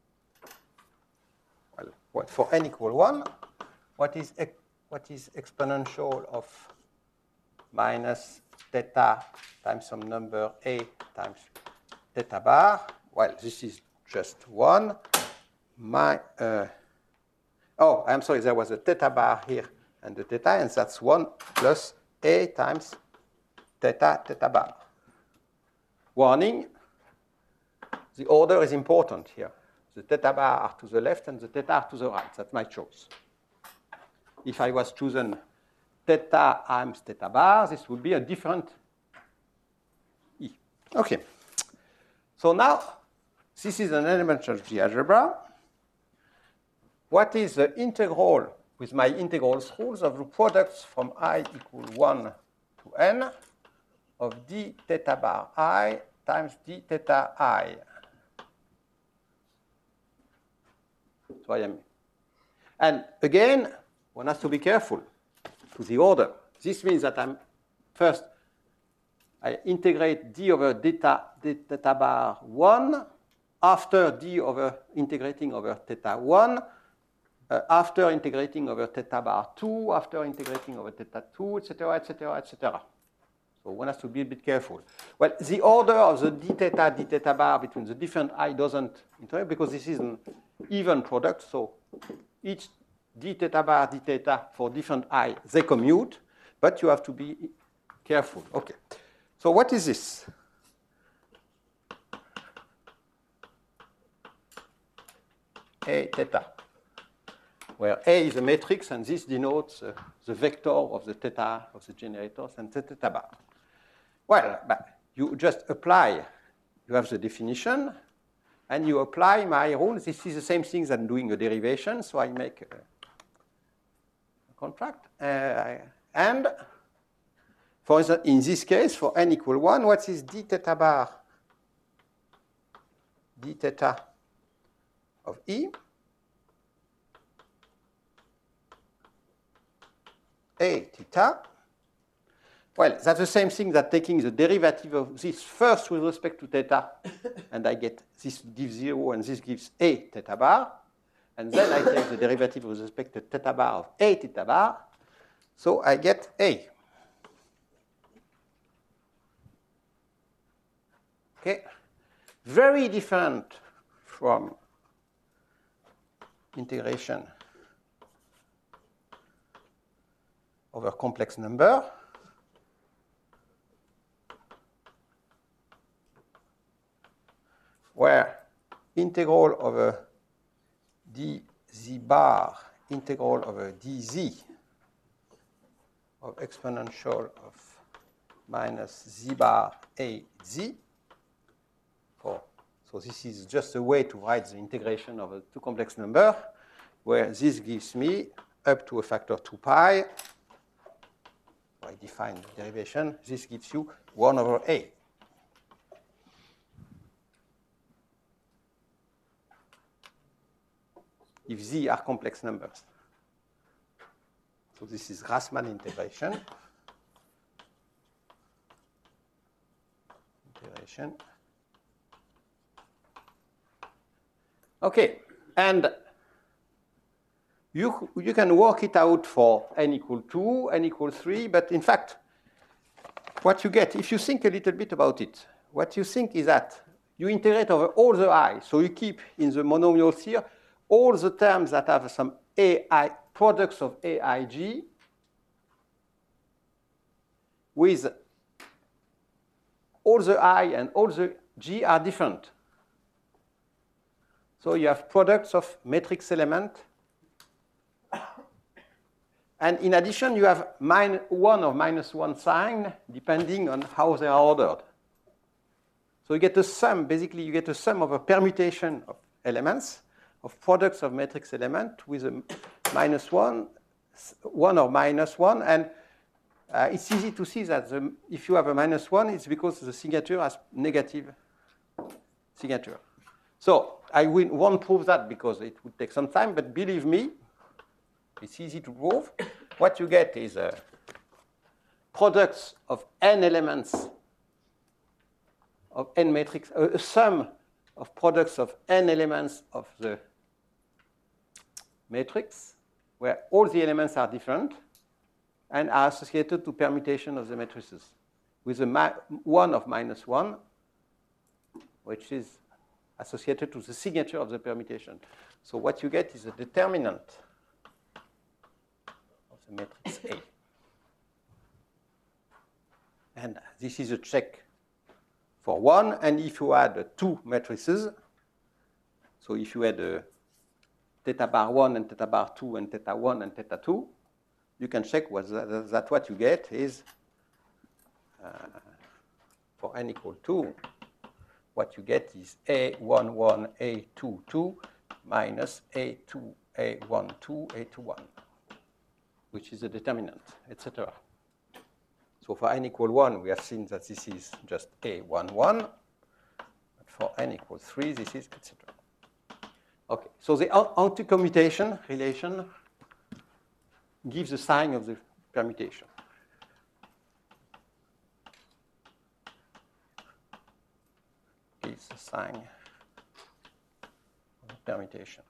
Speaker 1: well, what, for n equal one, what is, what is exponential of minus theta times some number A times theta bar? Well, this is just one. My, uh, oh, I'm sorry, there was a theta bar here and the theta, and that's one plus A times theta theta bar. Warning, the order is important here. The theta bar are to the left and the theta are to the right. That's my choice. If I was chosen theta times theta bar, this would be a different E. Okay. So now, this is an element of the algebra. What is the integral with my integrals rules of the products from I equal one to n of d theta bar I times d theta I? So I am. And again, one has to be careful to the order. This means that I'm first, I integrate d over theta, d theta bar one, after d over integrating over theta one, uh, after integrating over theta bar two, after integrating over theta two, et cetera, et cetera, et cetera. So one has to be a bit careful. Well, the order of the d theta, d theta bar between the different I doesn't interact because this is an even product. So each d theta bar, d theta for different I, they commute, but you have to be careful. Okay. So what is this? A theta, where A is a matrix, and this denotes uh, the vector of the theta of the generators and the theta bar. Well, but you just apply, you have the definition, and you apply my rule. This is the same thing as doing a derivation, so I make a, a contract. Uh, and for instance, in this case, for n equal one, what is d theta bar? D theta of E, A theta. Well, that's the same thing that taking the derivative of this first with respect to theta, and I get this gives zero and this gives A theta bar, and then I take the derivative with respect to theta bar of A theta bar, so I get A. Okay? Very different from integration over complex number. Where integral over dz bar, integral over dz of exponential of minus z bar a z. For, so this is just a way to write the integration of a two complex number, where this gives me up to a factor two pi. I define the derivation. This gives you one over a. If z are complex numbers. So this is Grassmann integration. Integration. Okay, and you, you can work it out for n equal two, n equal three, but in fact, what you get, if you think a little bit about it, what you think is that you integrate over all the I, so you keep in the monomials here all the terms that have some A I, products of A I G with all the I and all the G are different. So you have products of matrix element. And in addition, you have minus one or minus one sign, depending on how they are ordered. So you get a sum, basically you get a sum of a permutation of elements, of products of matrix element with a minus one, one or minus one. And uh, it's easy to see that the, if you have a minus one, it's because the signature has negative signature. So I will, won't prove that because it would take some time, but believe me, it's easy to prove. What you get is uh, products of n elements of n matrix, uh, a sum of products of n elements of the matrix, where all the elements are different and are associated to permutation of the matrices with a one of minus one, which is associated to the signature of the permutation. So what you get is a determinant of the matrix A. And this is a check for one. And if you add uh, two matrices, so if you add uh, theta bar one and theta bar two and theta one and theta two, you can check whether that what you get is uh, for n equal two. What you get is A one one, A two two minus A two, A one two, A two one, which is a determinant, et cetera. So for n equal one, we have seen that this is just A one one. But for n equal three, this is et cetera. Okay, so the anti-commutation relation gives the sign of the permutation. Gives the sign of the permutation.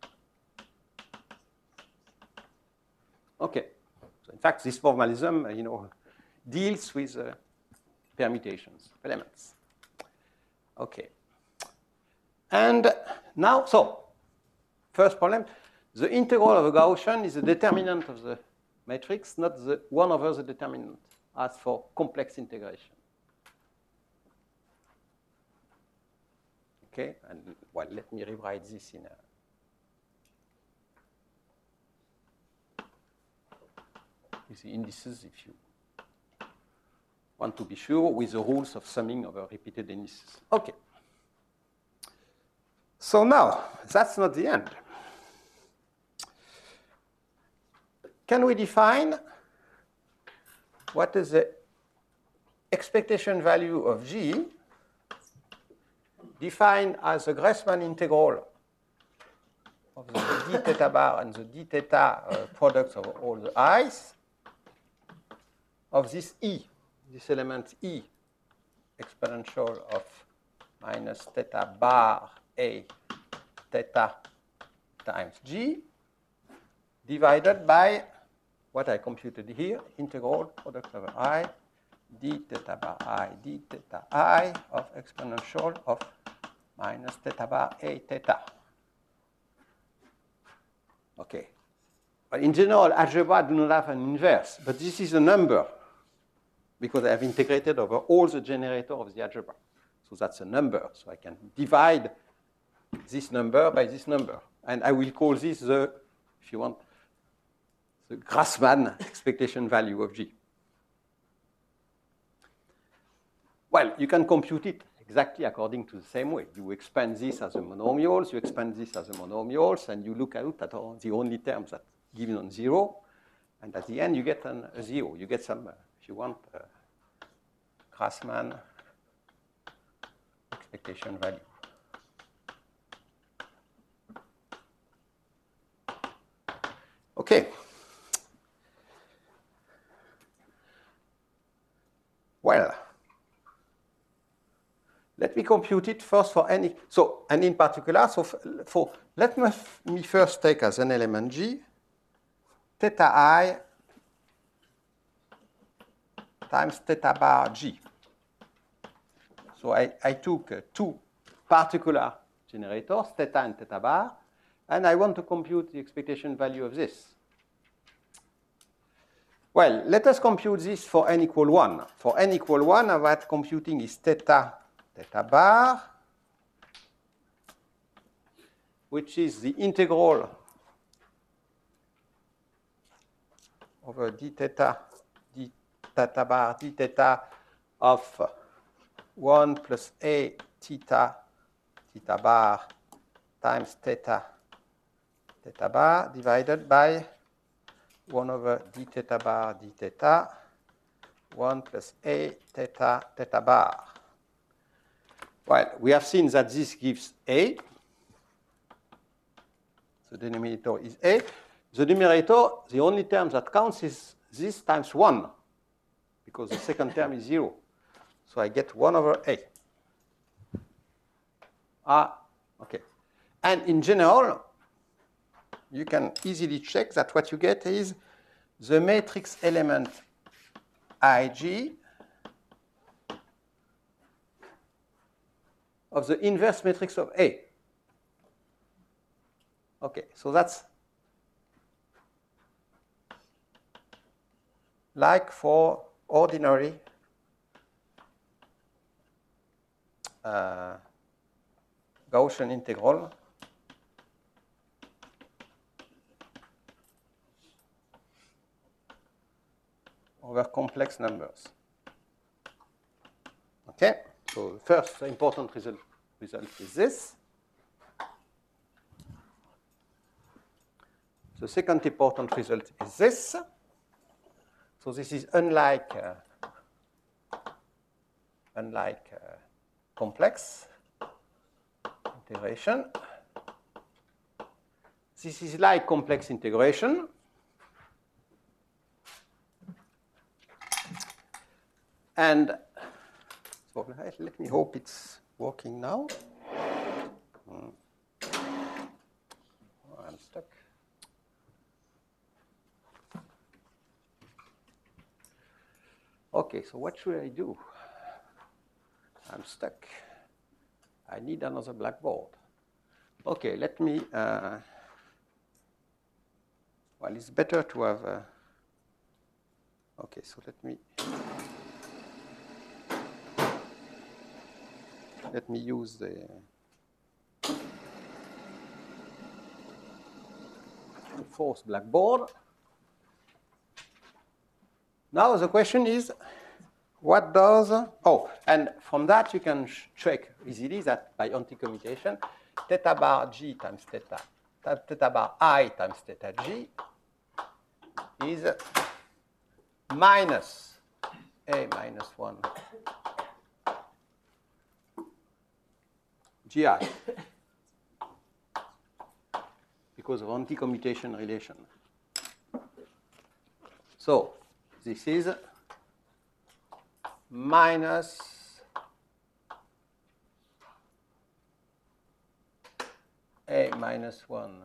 Speaker 1: Okay, so in fact, this formalism, you know, deals with uh, permutations of elements. Okay. And now, so, first problem, the integral of a Gaussian is the determinant of the matrix, not the one over the determinant, as for complex integration. Okay, and well, let me rewrite this in a with the indices if you want to be sure, with the rules of summing over repeated indices. Okay. So now, that's not the end. Can we define what is the expectation value of G defined as the Grassmann integral of the d theta bar and the d theta uh, products of all the i's of this E, this element E exponential of minus theta bar A theta times G divided by what I computed here, integral product over I d theta bar I d theta I of exponential of minus theta bar A theta. Okay. But in general, algebra do not have an inverse, but this is a number because I have integrated over all the generator of the algebra. So that's a number. So I can divide this number by this number. And I will call this the, if you want, the Grassmann expectation value of G. Well, you can compute it exactly according to the same way. You expand this as a monomials, you expand this as a monomials, and you look out at all the only terms that given on zero, and at the end you get an, a zero. You get some, uh, if you want, uh, Grassmann expectation value. Okay. Well, let me compute it first for any, so, and in particular, so for, for let me, me first take as an element G, theta I times theta bar G. So I, I took uh, two particular generators, theta and theta bar, and I want to compute the expectation value of this. Well, let us compute this for n equal one. For n equal one, what computing is theta, theta bar, which is the integral over d theta, d theta bar, d theta of one plus a theta, theta bar times theta, theta bar divided by one over d theta bar d theta, one plus a theta theta bar. Well, we have seen that this gives a. The denominator is a. The numerator, the only term that counts is this times one, because the second term is zero. So I get one over a. Ah, okay. And in general, you can easily check that what you get is the matrix element I G of the inverse matrix of A. Okay, so that's like for ordinary uh, Gaussian integral. Over complex numbers. Okay, so the first important result, result is this. The second important result is this. So this is unlike, uh, unlike uh, complex integration. This is like complex integration. And so let me hope it's working now. Mm. Oh, I'm stuck. Okay, so what should I do? I'm stuck. I need another blackboard. Okay, let me, uh, well, it's better to have, a, okay, so let me, let me use the, the fourth blackboard. Now the question is, what does, oh, and from that you can check easily that by anti-commutation, theta bar G times theta, theta bar I times theta G is minus A minus one G I because of anti-commutation relation. So this is minus A minus one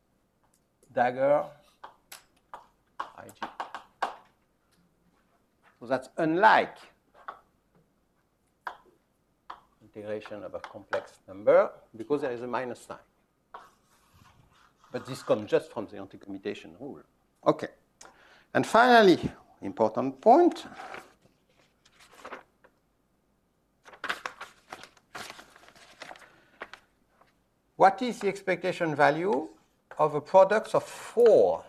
Speaker 1: dagger I G. So that's unlike integration of a complex number because there is a minus sign. But this comes just from the anti-commutation rule. Okay. And finally, important point. What is the expectation value of a product of four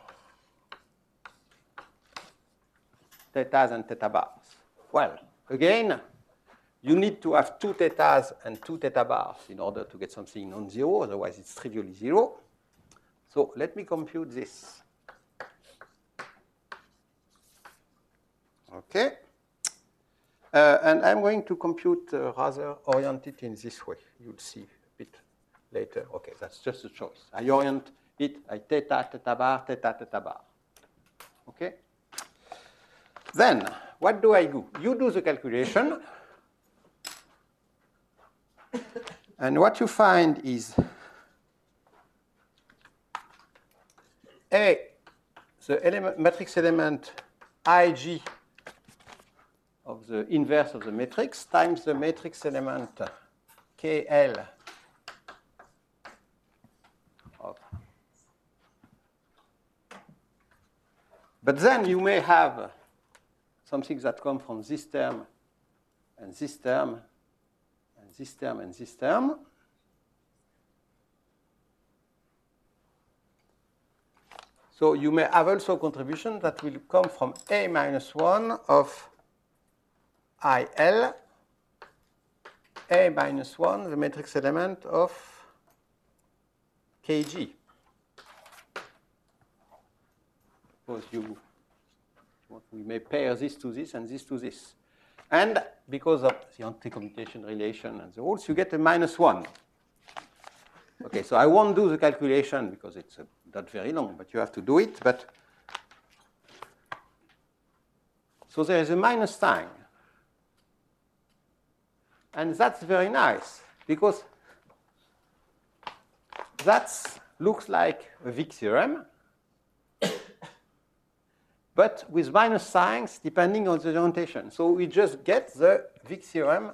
Speaker 1: thetas and theta bars? Well, again, you need to have two thetas and two theta bars in order to get something non-zero, otherwise it's trivially zero. So let me compute this. Okay. Uh, and I'm going to compute uh, rather oriented in this way. You'll see a bit later. Okay, that's just a choice. I orient it like theta, theta bar, theta, theta bar. Okay? Then, what do I do? You do the calculation. And what you find is A, the element, matrix element I G of the inverse of the matrix times the matrix element K L of. But then you may have something that comes from this term and this term and this term and this term. So you may have also a contribution that will come from A minus one of I L, A minus one, the matrix element of K G. Because you, we may pair this to this and this to this. And because of the anti-commutation relation and the rules, you get a minus one. Okay, so I won't do the calculation because it's uh, not very long, but you have to do it. But so there is a minus sign. And that's very nice because that looks like a Wick theorem, but with minus signs depending on the orientation. So we just get the Wick theorem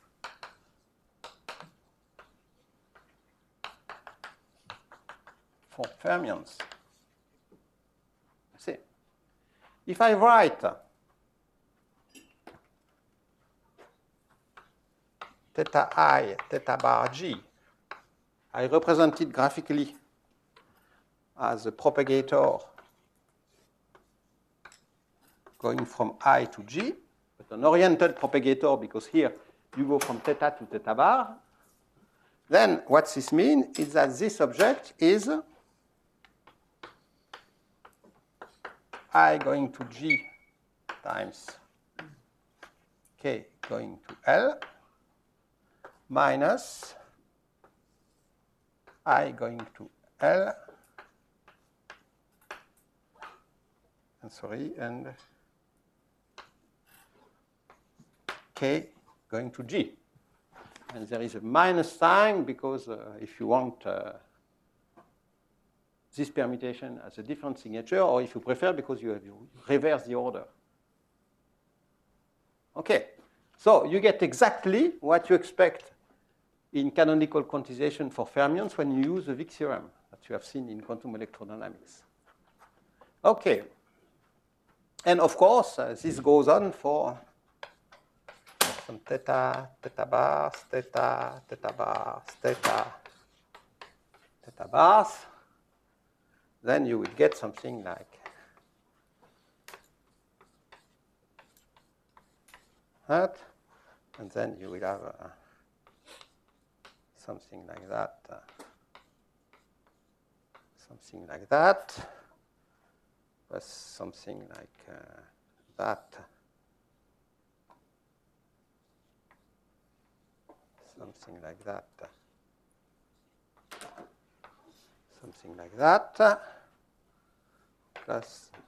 Speaker 1: for fermions. See, if I write theta I, theta bar G, I represent it graphically as a propagator going from I to G, but an oriented propagator because here you go from theta to theta bar. Then what this means is that this object is I going to G times K going to L minus I going to L, and sorry, and K going to G. And there is a minus sign because uh, if you want uh, this permutation as a different signature, or if you prefer, because you, have, you reverse the order. Okay, so you get exactly what you expect in canonical quantization for fermions when you use the Wick theorem that you have seen in quantum electrodynamics. Okay, and of course, uh, this goes on for some theta, theta bars, theta, theta bars, theta, theta bars. Then you will get something like that, and then you will have uh, something like that, uh, something like that, plus something like uh, that, something like that, something like that, plus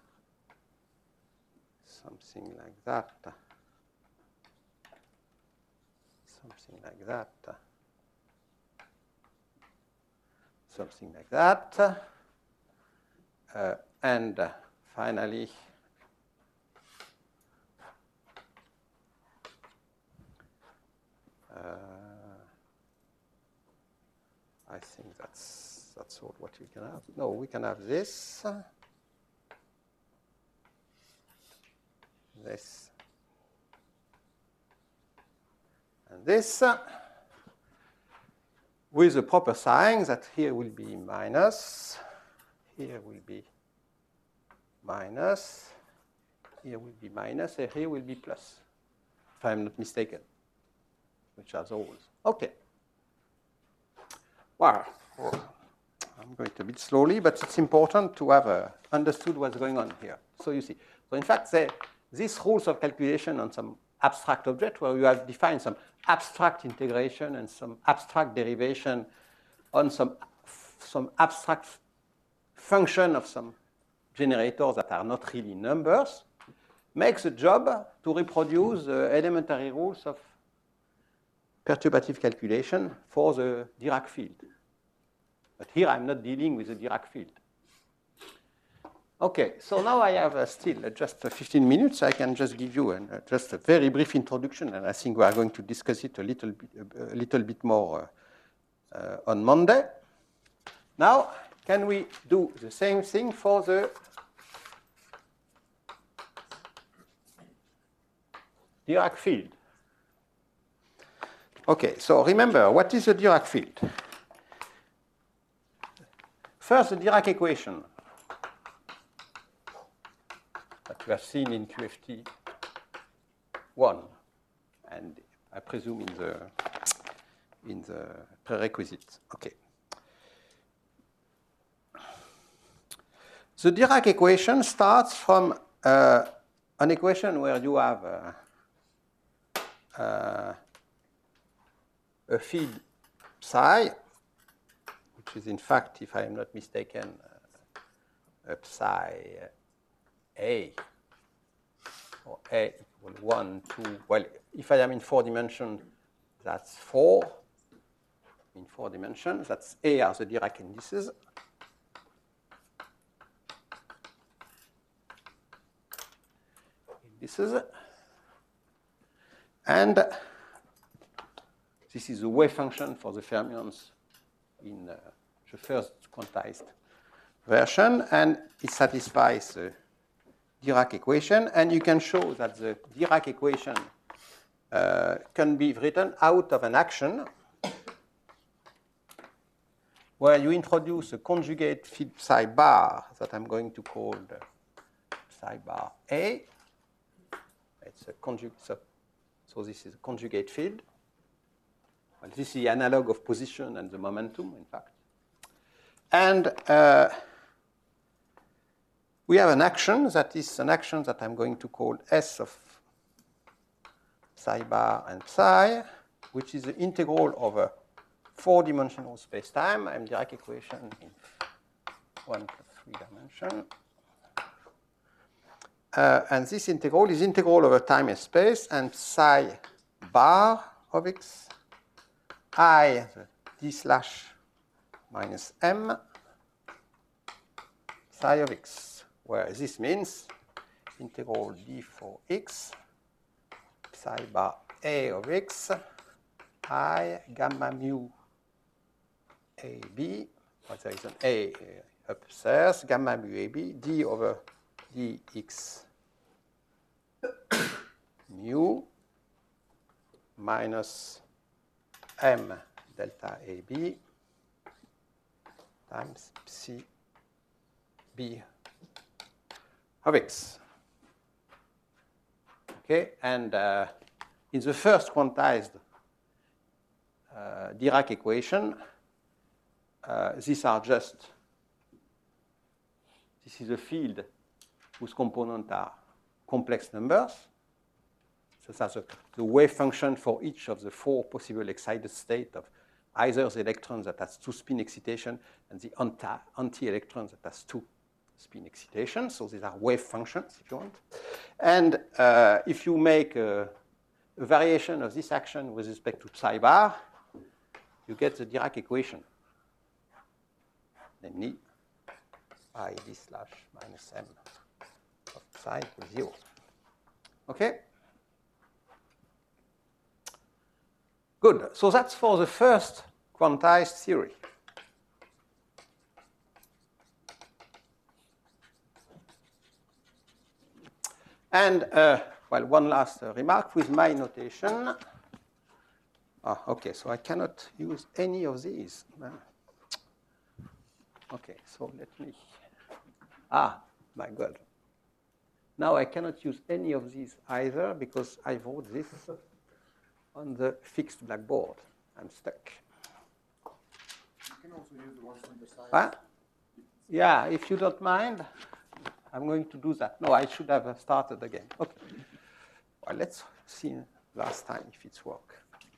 Speaker 1: something like that, something like that, something like that, uh, and uh, finally I think that's that's all what we can have. No, we can have this, this, and this, with the proper sign that here will be minus, here will be minus, here will be minus, and here will be plus, if I'm not mistaken, which as always. Okay. Wow. I'm going a bit slowly, but it's important to have uh, understood what's going on here. So you see. So in fact, they, these rules of calculation on some abstract object where you have defined some abstract integration and some abstract derivation on some, some abstract function of some generators that are not really numbers, makes a job to reproduce the elementary rules of perturbative calculation for the Dirac field. But here I'm not dealing with the Dirac field. Okay, so now I have uh, still uh, just uh, fifteen minutes. I can just give you an, uh, just a very brief introduction, and I think we are going to discuss it a little bit, uh, a little bit more uh, uh, on Monday. Now, can we do the same thing for the Dirac field? Okay, so remember, what is the Dirac field? First, the Dirac equation that we have seen in Q F T one, and I presume in the in the prerequisites. Okay. The Dirac equation starts from uh, an equation where you have uh, uh, a field psi, which is in fact, if I am not mistaken, uh, a psi a, or a equal one, two. Well, if I am in four dimensions, that's four. In four dimensions, that's a are the Dirac indices. Indices. And this is the wave function for the fermions in uh, the first quantized version, and it satisfies the Dirac equation. And you can show that the Dirac equation uh, can be written out of an action where you introduce a conjugate field psi bar that I'm going to call the psi bar A. It's a conjugate, so, so this is a conjugate field. Well, this is the analog of position and the momentum, in fact. And uh, we have an action that is an action that I'm going to call S of psi bar and psi, which is the integral of a four-dimensional space-time. I'm Dirac equation in one plus three dimension. Uh, and this integral is integral over time and space, and psi bar of x I d slash minus m psi of x, where this means integral d for x psi bar a of x I gamma mu ab, but there is an a upstairs, gamma mu ab d over dx mu minus m delta ab times psi b of x. Okay, and uh, in the first quantized uh, Dirac equation, uh, these are just, this is a field whose components are complex numbers. So that's a, the wave function for each of the four possible excited states of either the electron that has two spin excitation and the anti-electron that has two spin excitation. So these are wave functions, if you want. And uh, if you make a, a variation of this action with respect to psi bar, you get the Dirac equation, namely I d slash minus m of psi equals zero. Okay? Good. So that's for the first quantized theory. And, uh, well, one last uh, remark with my notation. Ah, okay, so I cannot use any of these. Okay, so let me. Ah, my God. Now I cannot use any of these either because I wrote this on the fixed blackboard. I'm stuck.
Speaker 5: You can also use the ones on the side.
Speaker 1: Huh? Yeah, if you don't mind, I'm going to do that. No, I should have started again. Okay. Well, let's see last time if it's work.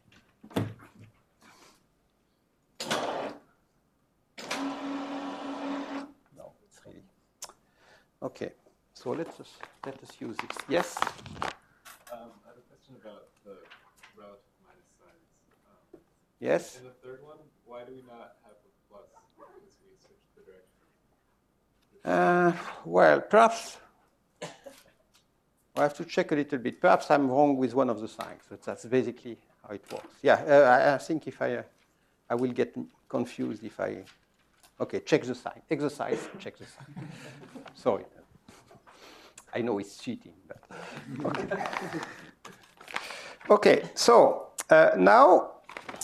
Speaker 1: No, it's really. Okay. So let's just, let us use this. Yes?
Speaker 4: Um, I have a question about the relative minus signs. Um,
Speaker 1: Yes?
Speaker 4: in the third one, why do we not have a plus because we switched the direction?
Speaker 1: Uh, well, perhaps I have to check a little bit. Perhaps I'm wrong with one of the signs. But that's basically how it works. Yeah, uh, I, I think if I, uh, I will get confused if I. Okay, check the sign. Exercise, check the sign. Sorry. I know it's cheating, but okay. Okay, so uh, now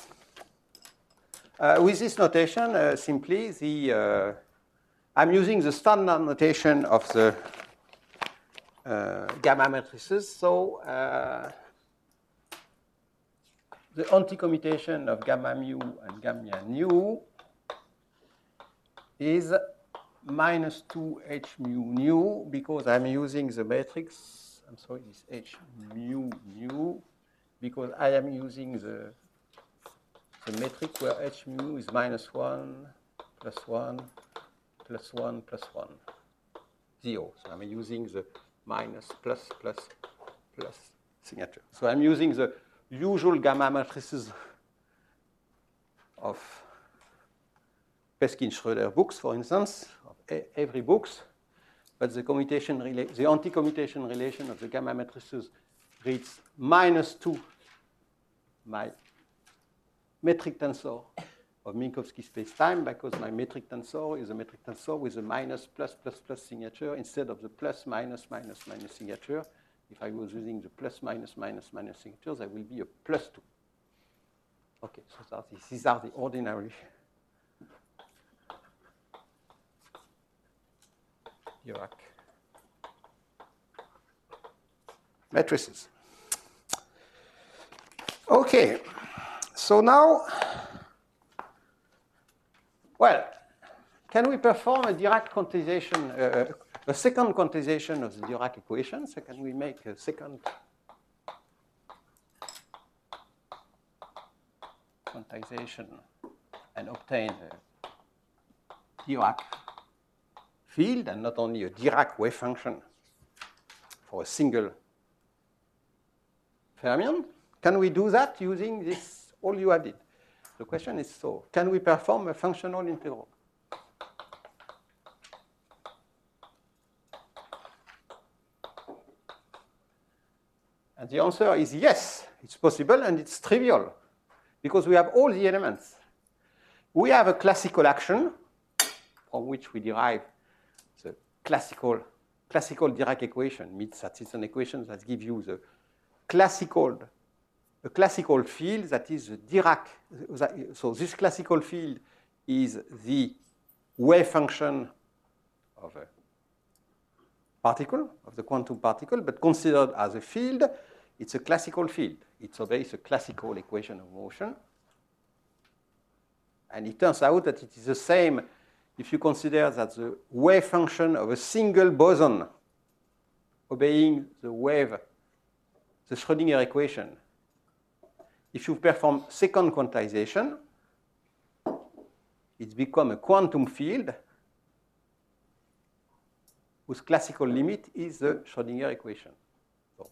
Speaker 1: uh, with this notation, uh, simply the uh, I'm using the standard notation of the uh, gamma matrices. So uh, the anti-commutation of gamma mu and gamma nu is minus two h mu nu because I'm using the matrix. I'm sorry, this h mu nu because I am using the the metric where h mu is minus one plus one plus one plus one zero. So I'm using the minus plus plus plus signature. So I'm using the usual gamma matrices of Peskin-Schroeder books, for instance, of every books, but the commutation rela the anti-commutation relation of the gamma matrices reads minus two my metric tensor of Minkowski spacetime because my metric tensor is a metric tensor with a minus plus plus plus signature instead of the plus minus minus minus signature. If I was using the plus minus minus minus signatures, I will be a plus two. Okay, so these are the ordinary Dirac matrices. Okay, so now, well, can we perform a Dirac quantization, uh, a second quantization of the Dirac equation? So can we make a second quantization and obtain a Dirac field and not only a Dirac wave function for a single fermion? Can we do that using this, all you have did? The question is so, can we perform a functional integral? And the answer is yes, it's possible and it's trivial because we have all the elements. We have a classical action from which we derive the classical, classical Dirac equation, means that it's an equation that gives you the classical, a classical field that is the Dirac. So this classical field is the wave function of a particle, of the quantum particle, but considered as a field, it's a classical field. It obeys a classical equation of motion. And it turns out that it is the same if you consider that the wave function of a single boson obeying the wave, the Schrödinger equation, if you perform second quantization, it's become a quantum field whose classical limit is the Schrödinger equation. So,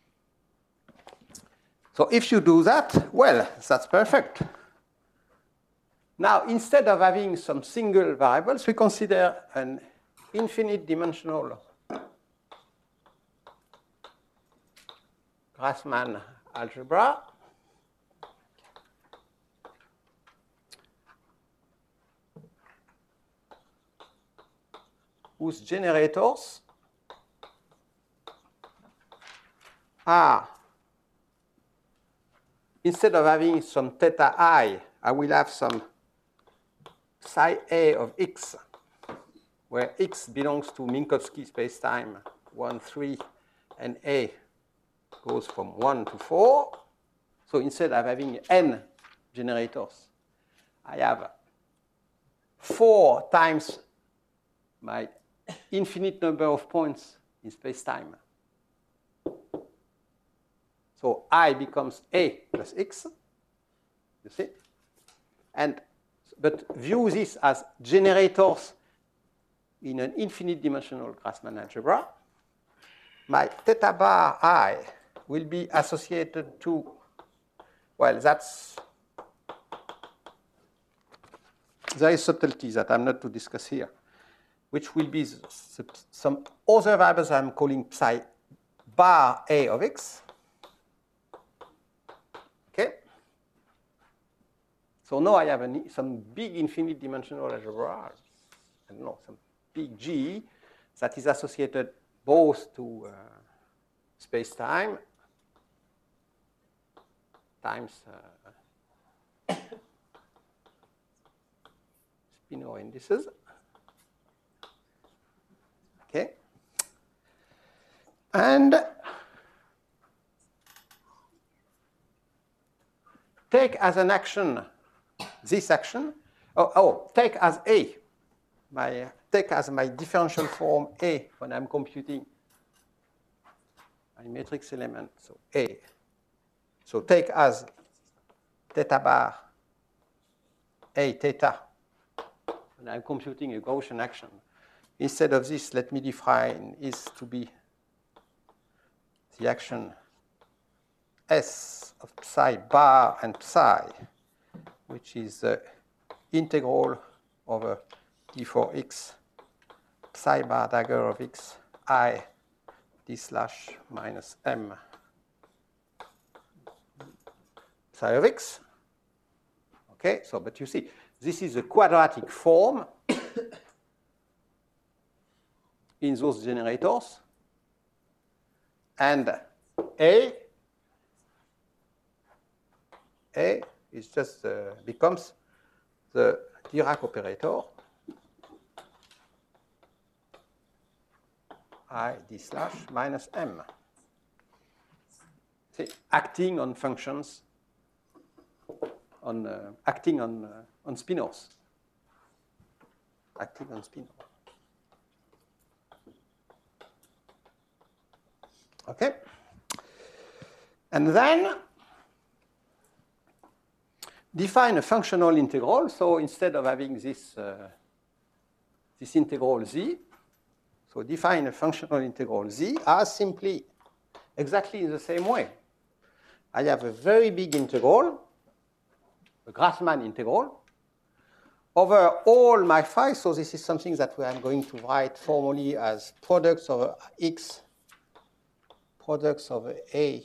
Speaker 1: so if you do that, well, that's perfect. Now, instead of having some single variables, we consider an infinite dimensional Grassmann algebra. whose generators are, instead of having some theta I, I will have some psi A of x, where x belongs to Minkowski spacetime one, three, and A goes from one to four. So instead of having n generators, I have four times my infinite number of points in spacetime. So I becomes A plus x, you see? And, but view this as generators in an infinite dimensional Grassmann algebra. My theta bar I will be associated to, well, that's, there is subtlety that I'm not to discuss here, which will be some other variables I'm calling psi bar A of x. Okay? So now I have an, some big infinite dimensional algebra, I don't know, some big G that is associated both to uh, space-time times uh, spinor indices. Okay? And take as an action this action. Oh, oh, take as A, my, take as my differential form A when I'm computing my matrix element, so A. So take as theta bar A theta when I'm computing a Gaussian action. Instead of this, let me define is to be the action S of psi bar and psi, which is the integral over d for x psi bar dagger of x I d slash minus m psi of x. Okay, so but you see, this is a quadratic form in those generators, and A A is just uh, becomes the Dirac operator I d slash minus m. See, acting on functions, on uh, acting on uh, on spinors, acting on spinor. Okay, and then define a functional integral. So instead of having this uh, this integral z, so define a functional integral z as simply exactly in the same way. I have a very big integral, a Grassmann integral, over all my phi. So this is something that we are going to write formally as products of x, products of A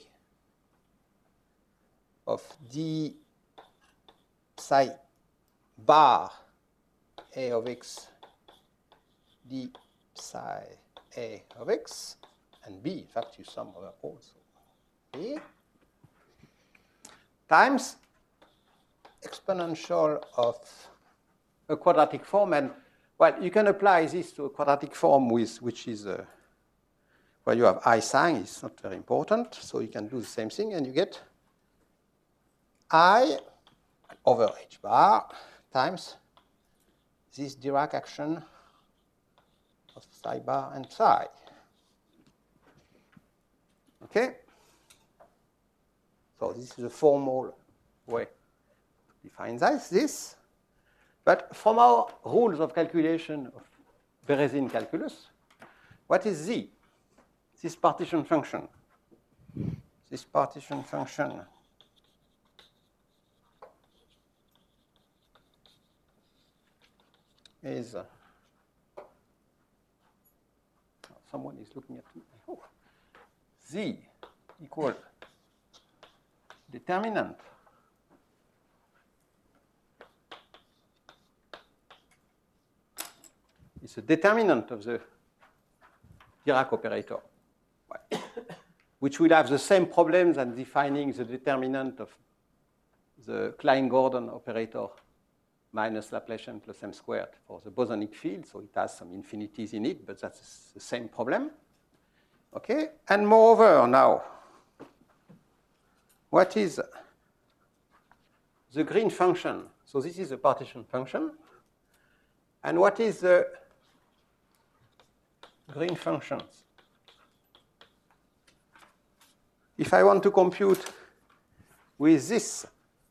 Speaker 1: of d psi bar A of x, d psi A of x, and b, in fact, you sum over also. B times exponential of a quadratic form. And, well, you can apply this to a quadratic form with, which is a, where you have I sign. It's not very important. So you can do the same thing, and you get I over h bar times this Dirac action of psi bar and psi. Okay? So this is a formal way to define this. this. But from our rules of calculation of Berezin calculus, what is z? This partition function. This partition function is uh, someone is looking at me. Oh. Z equal determinant is a determinant of the Dirac operator, which will have the same problems as defining the determinant of the Klein-Gordon operator minus Laplacian plus m squared for the bosonic field. So it has some infinities in it, but that's the same problem. Okay, and moreover now, what is the green function? So this is the partition function. And what is the green functions? If I want to compute with this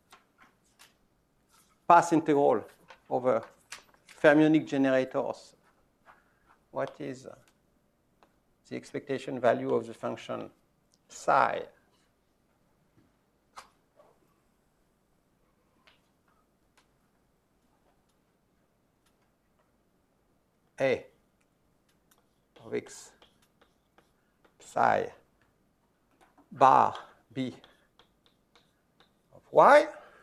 Speaker 1: path integral over fermionic generators, what is the expectation value of the function psi? A of x psi bar b of y.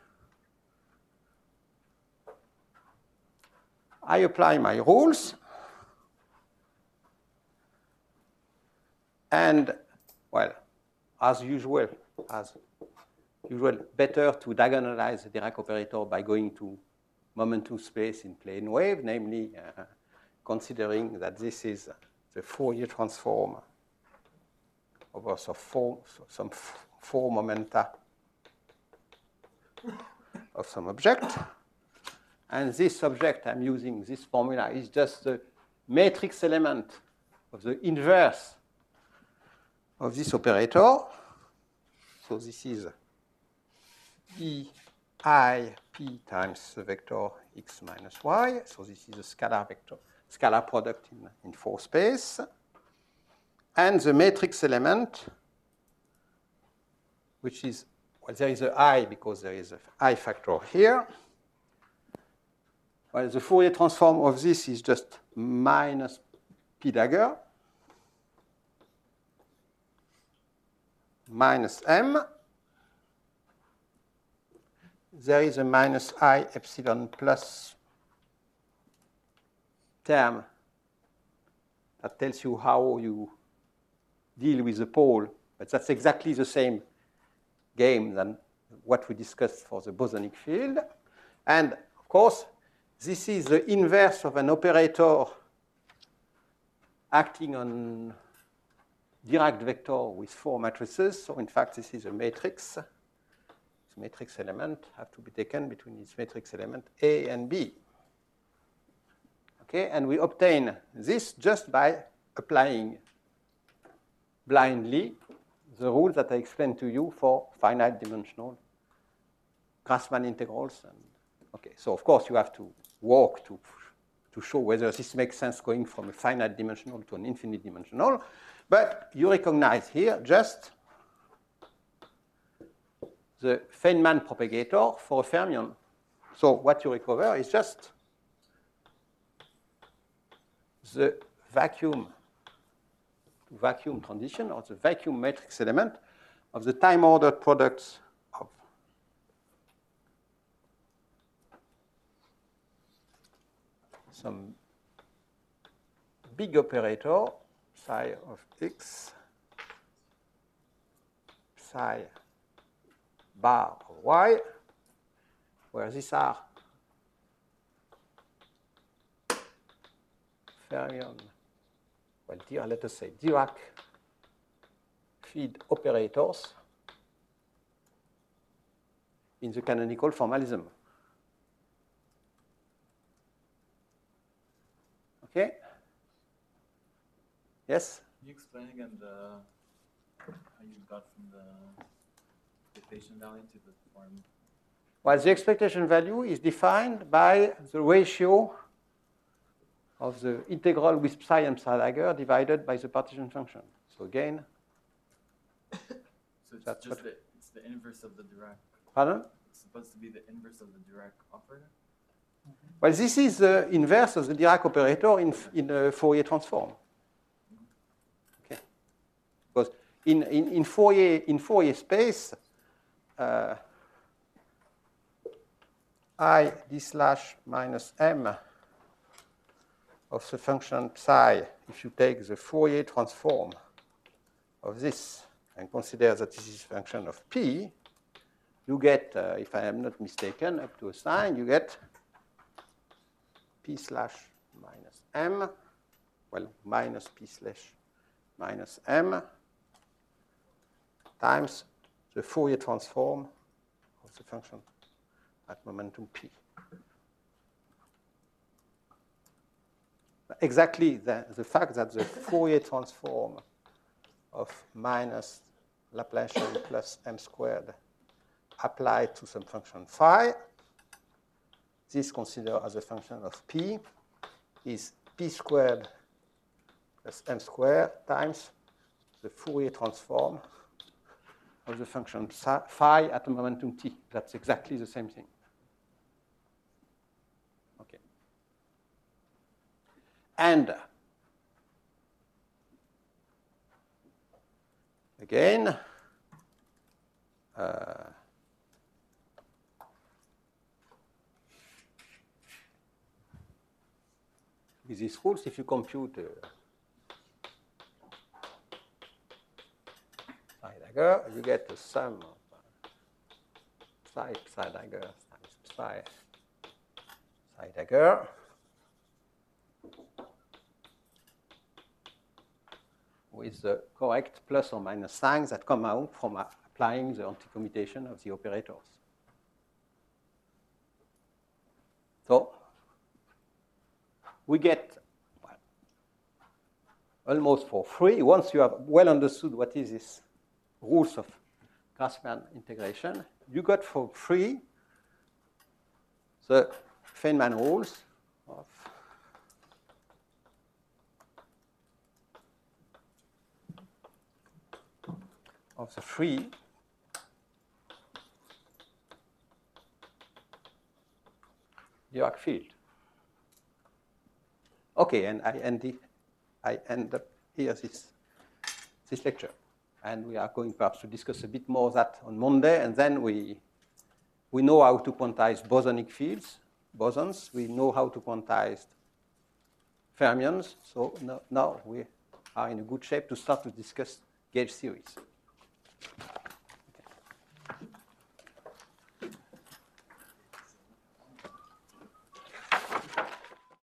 Speaker 1: I apply my rules, and, well, as usual, as usual, better to diagonalize the Dirac operator by going to momentum space in plane wave, namely uh, considering that this is the Fourier transform over some four, some four momenta of some object. And this object, I'm using this formula, is just the matrix element of the inverse of this operator. So this is E I P times the vector x minus y. So this is a scalar vector, scalar product in, in four space. And the matrix element, which is, well, there is a I because there is a I factor here. Well, the Fourier transform of this is just minus p dagger minus m. There is a minus I epsilon plus term that tells you how you deal with the pole, but that's exactly the same game than what we discussed for the bosonic field. And of course, this is the inverse of an operator acting on Dirac vector with four matrices. So in fact, this is a matrix. This matrix element have to be taken between its matrix element A and B. Okay, and we obtain this just by applying blindly the rules that I explained to you for finite dimensional Grassmann integrals. And, okay, so of course you have to work to, to show whether this makes sense going from a finite dimensional to an infinite dimensional. But you recognize here just the Feynman propagator for a fermion. So what you recover is just the vacuum to vacuum transition, or the vacuum matrix element of the time-ordered products of some big operator, psi of x, psi bar of y, where these are fermion, well, dear, let us say Dirac feed operators in the canonical formalism. Okay? Yes?
Speaker 4: Can you explain again the how you got from the expectation value to the form?
Speaker 1: Well, the expectation value is defined by the ratio of the integral with psi and psi dagger divided by the partition function. So again,
Speaker 4: So it's
Speaker 1: that's
Speaker 4: just
Speaker 1: what-
Speaker 4: the, it's the inverse of the Dirac.
Speaker 1: pardon?
Speaker 4: It's supposed to be the inverse of the Dirac operator.
Speaker 1: Well, this is the inverse of the Dirac operator in, in a Fourier transform. Okay. Because in, in, in, Fourier, in Fourier space, uh, I d slash minus m of the function psi, if you take the Fourier transform of this and consider that this is a function of p, you get, uh, if I am not mistaken, up to a sign, you get p slash minus m, well, minus p slash minus m times the Fourier transform of the function at momentum p. Exactly the, the fact that the Fourier transform of minus Laplacian plus m squared applied to some function phi, this considered as a function of p, is p squared plus m squared times the Fourier transform of the function phi at a momentum t. That's exactly the same thing. Okay. And again, uh, with these rules, if you compute uh, psi dagger, you get the sum of uh, psi psi dagger times psi psi dagger with the correct plus or minus signs that come out from uh, applying the anti-commutation of the operators. So we get, well, almost for free, once you have well understood what is this rules of Grassmann integration, you got for free the Feynman rules of of the free Dirac field. Okay, and I end, the, I end up here this, this lecture. And we are going perhaps to discuss a bit more of that on Monday. And then we, we know how to quantize bosonic fields, bosons. We know how to quantize fermions. So now, now we are in a good shape to start to discuss gauge theories.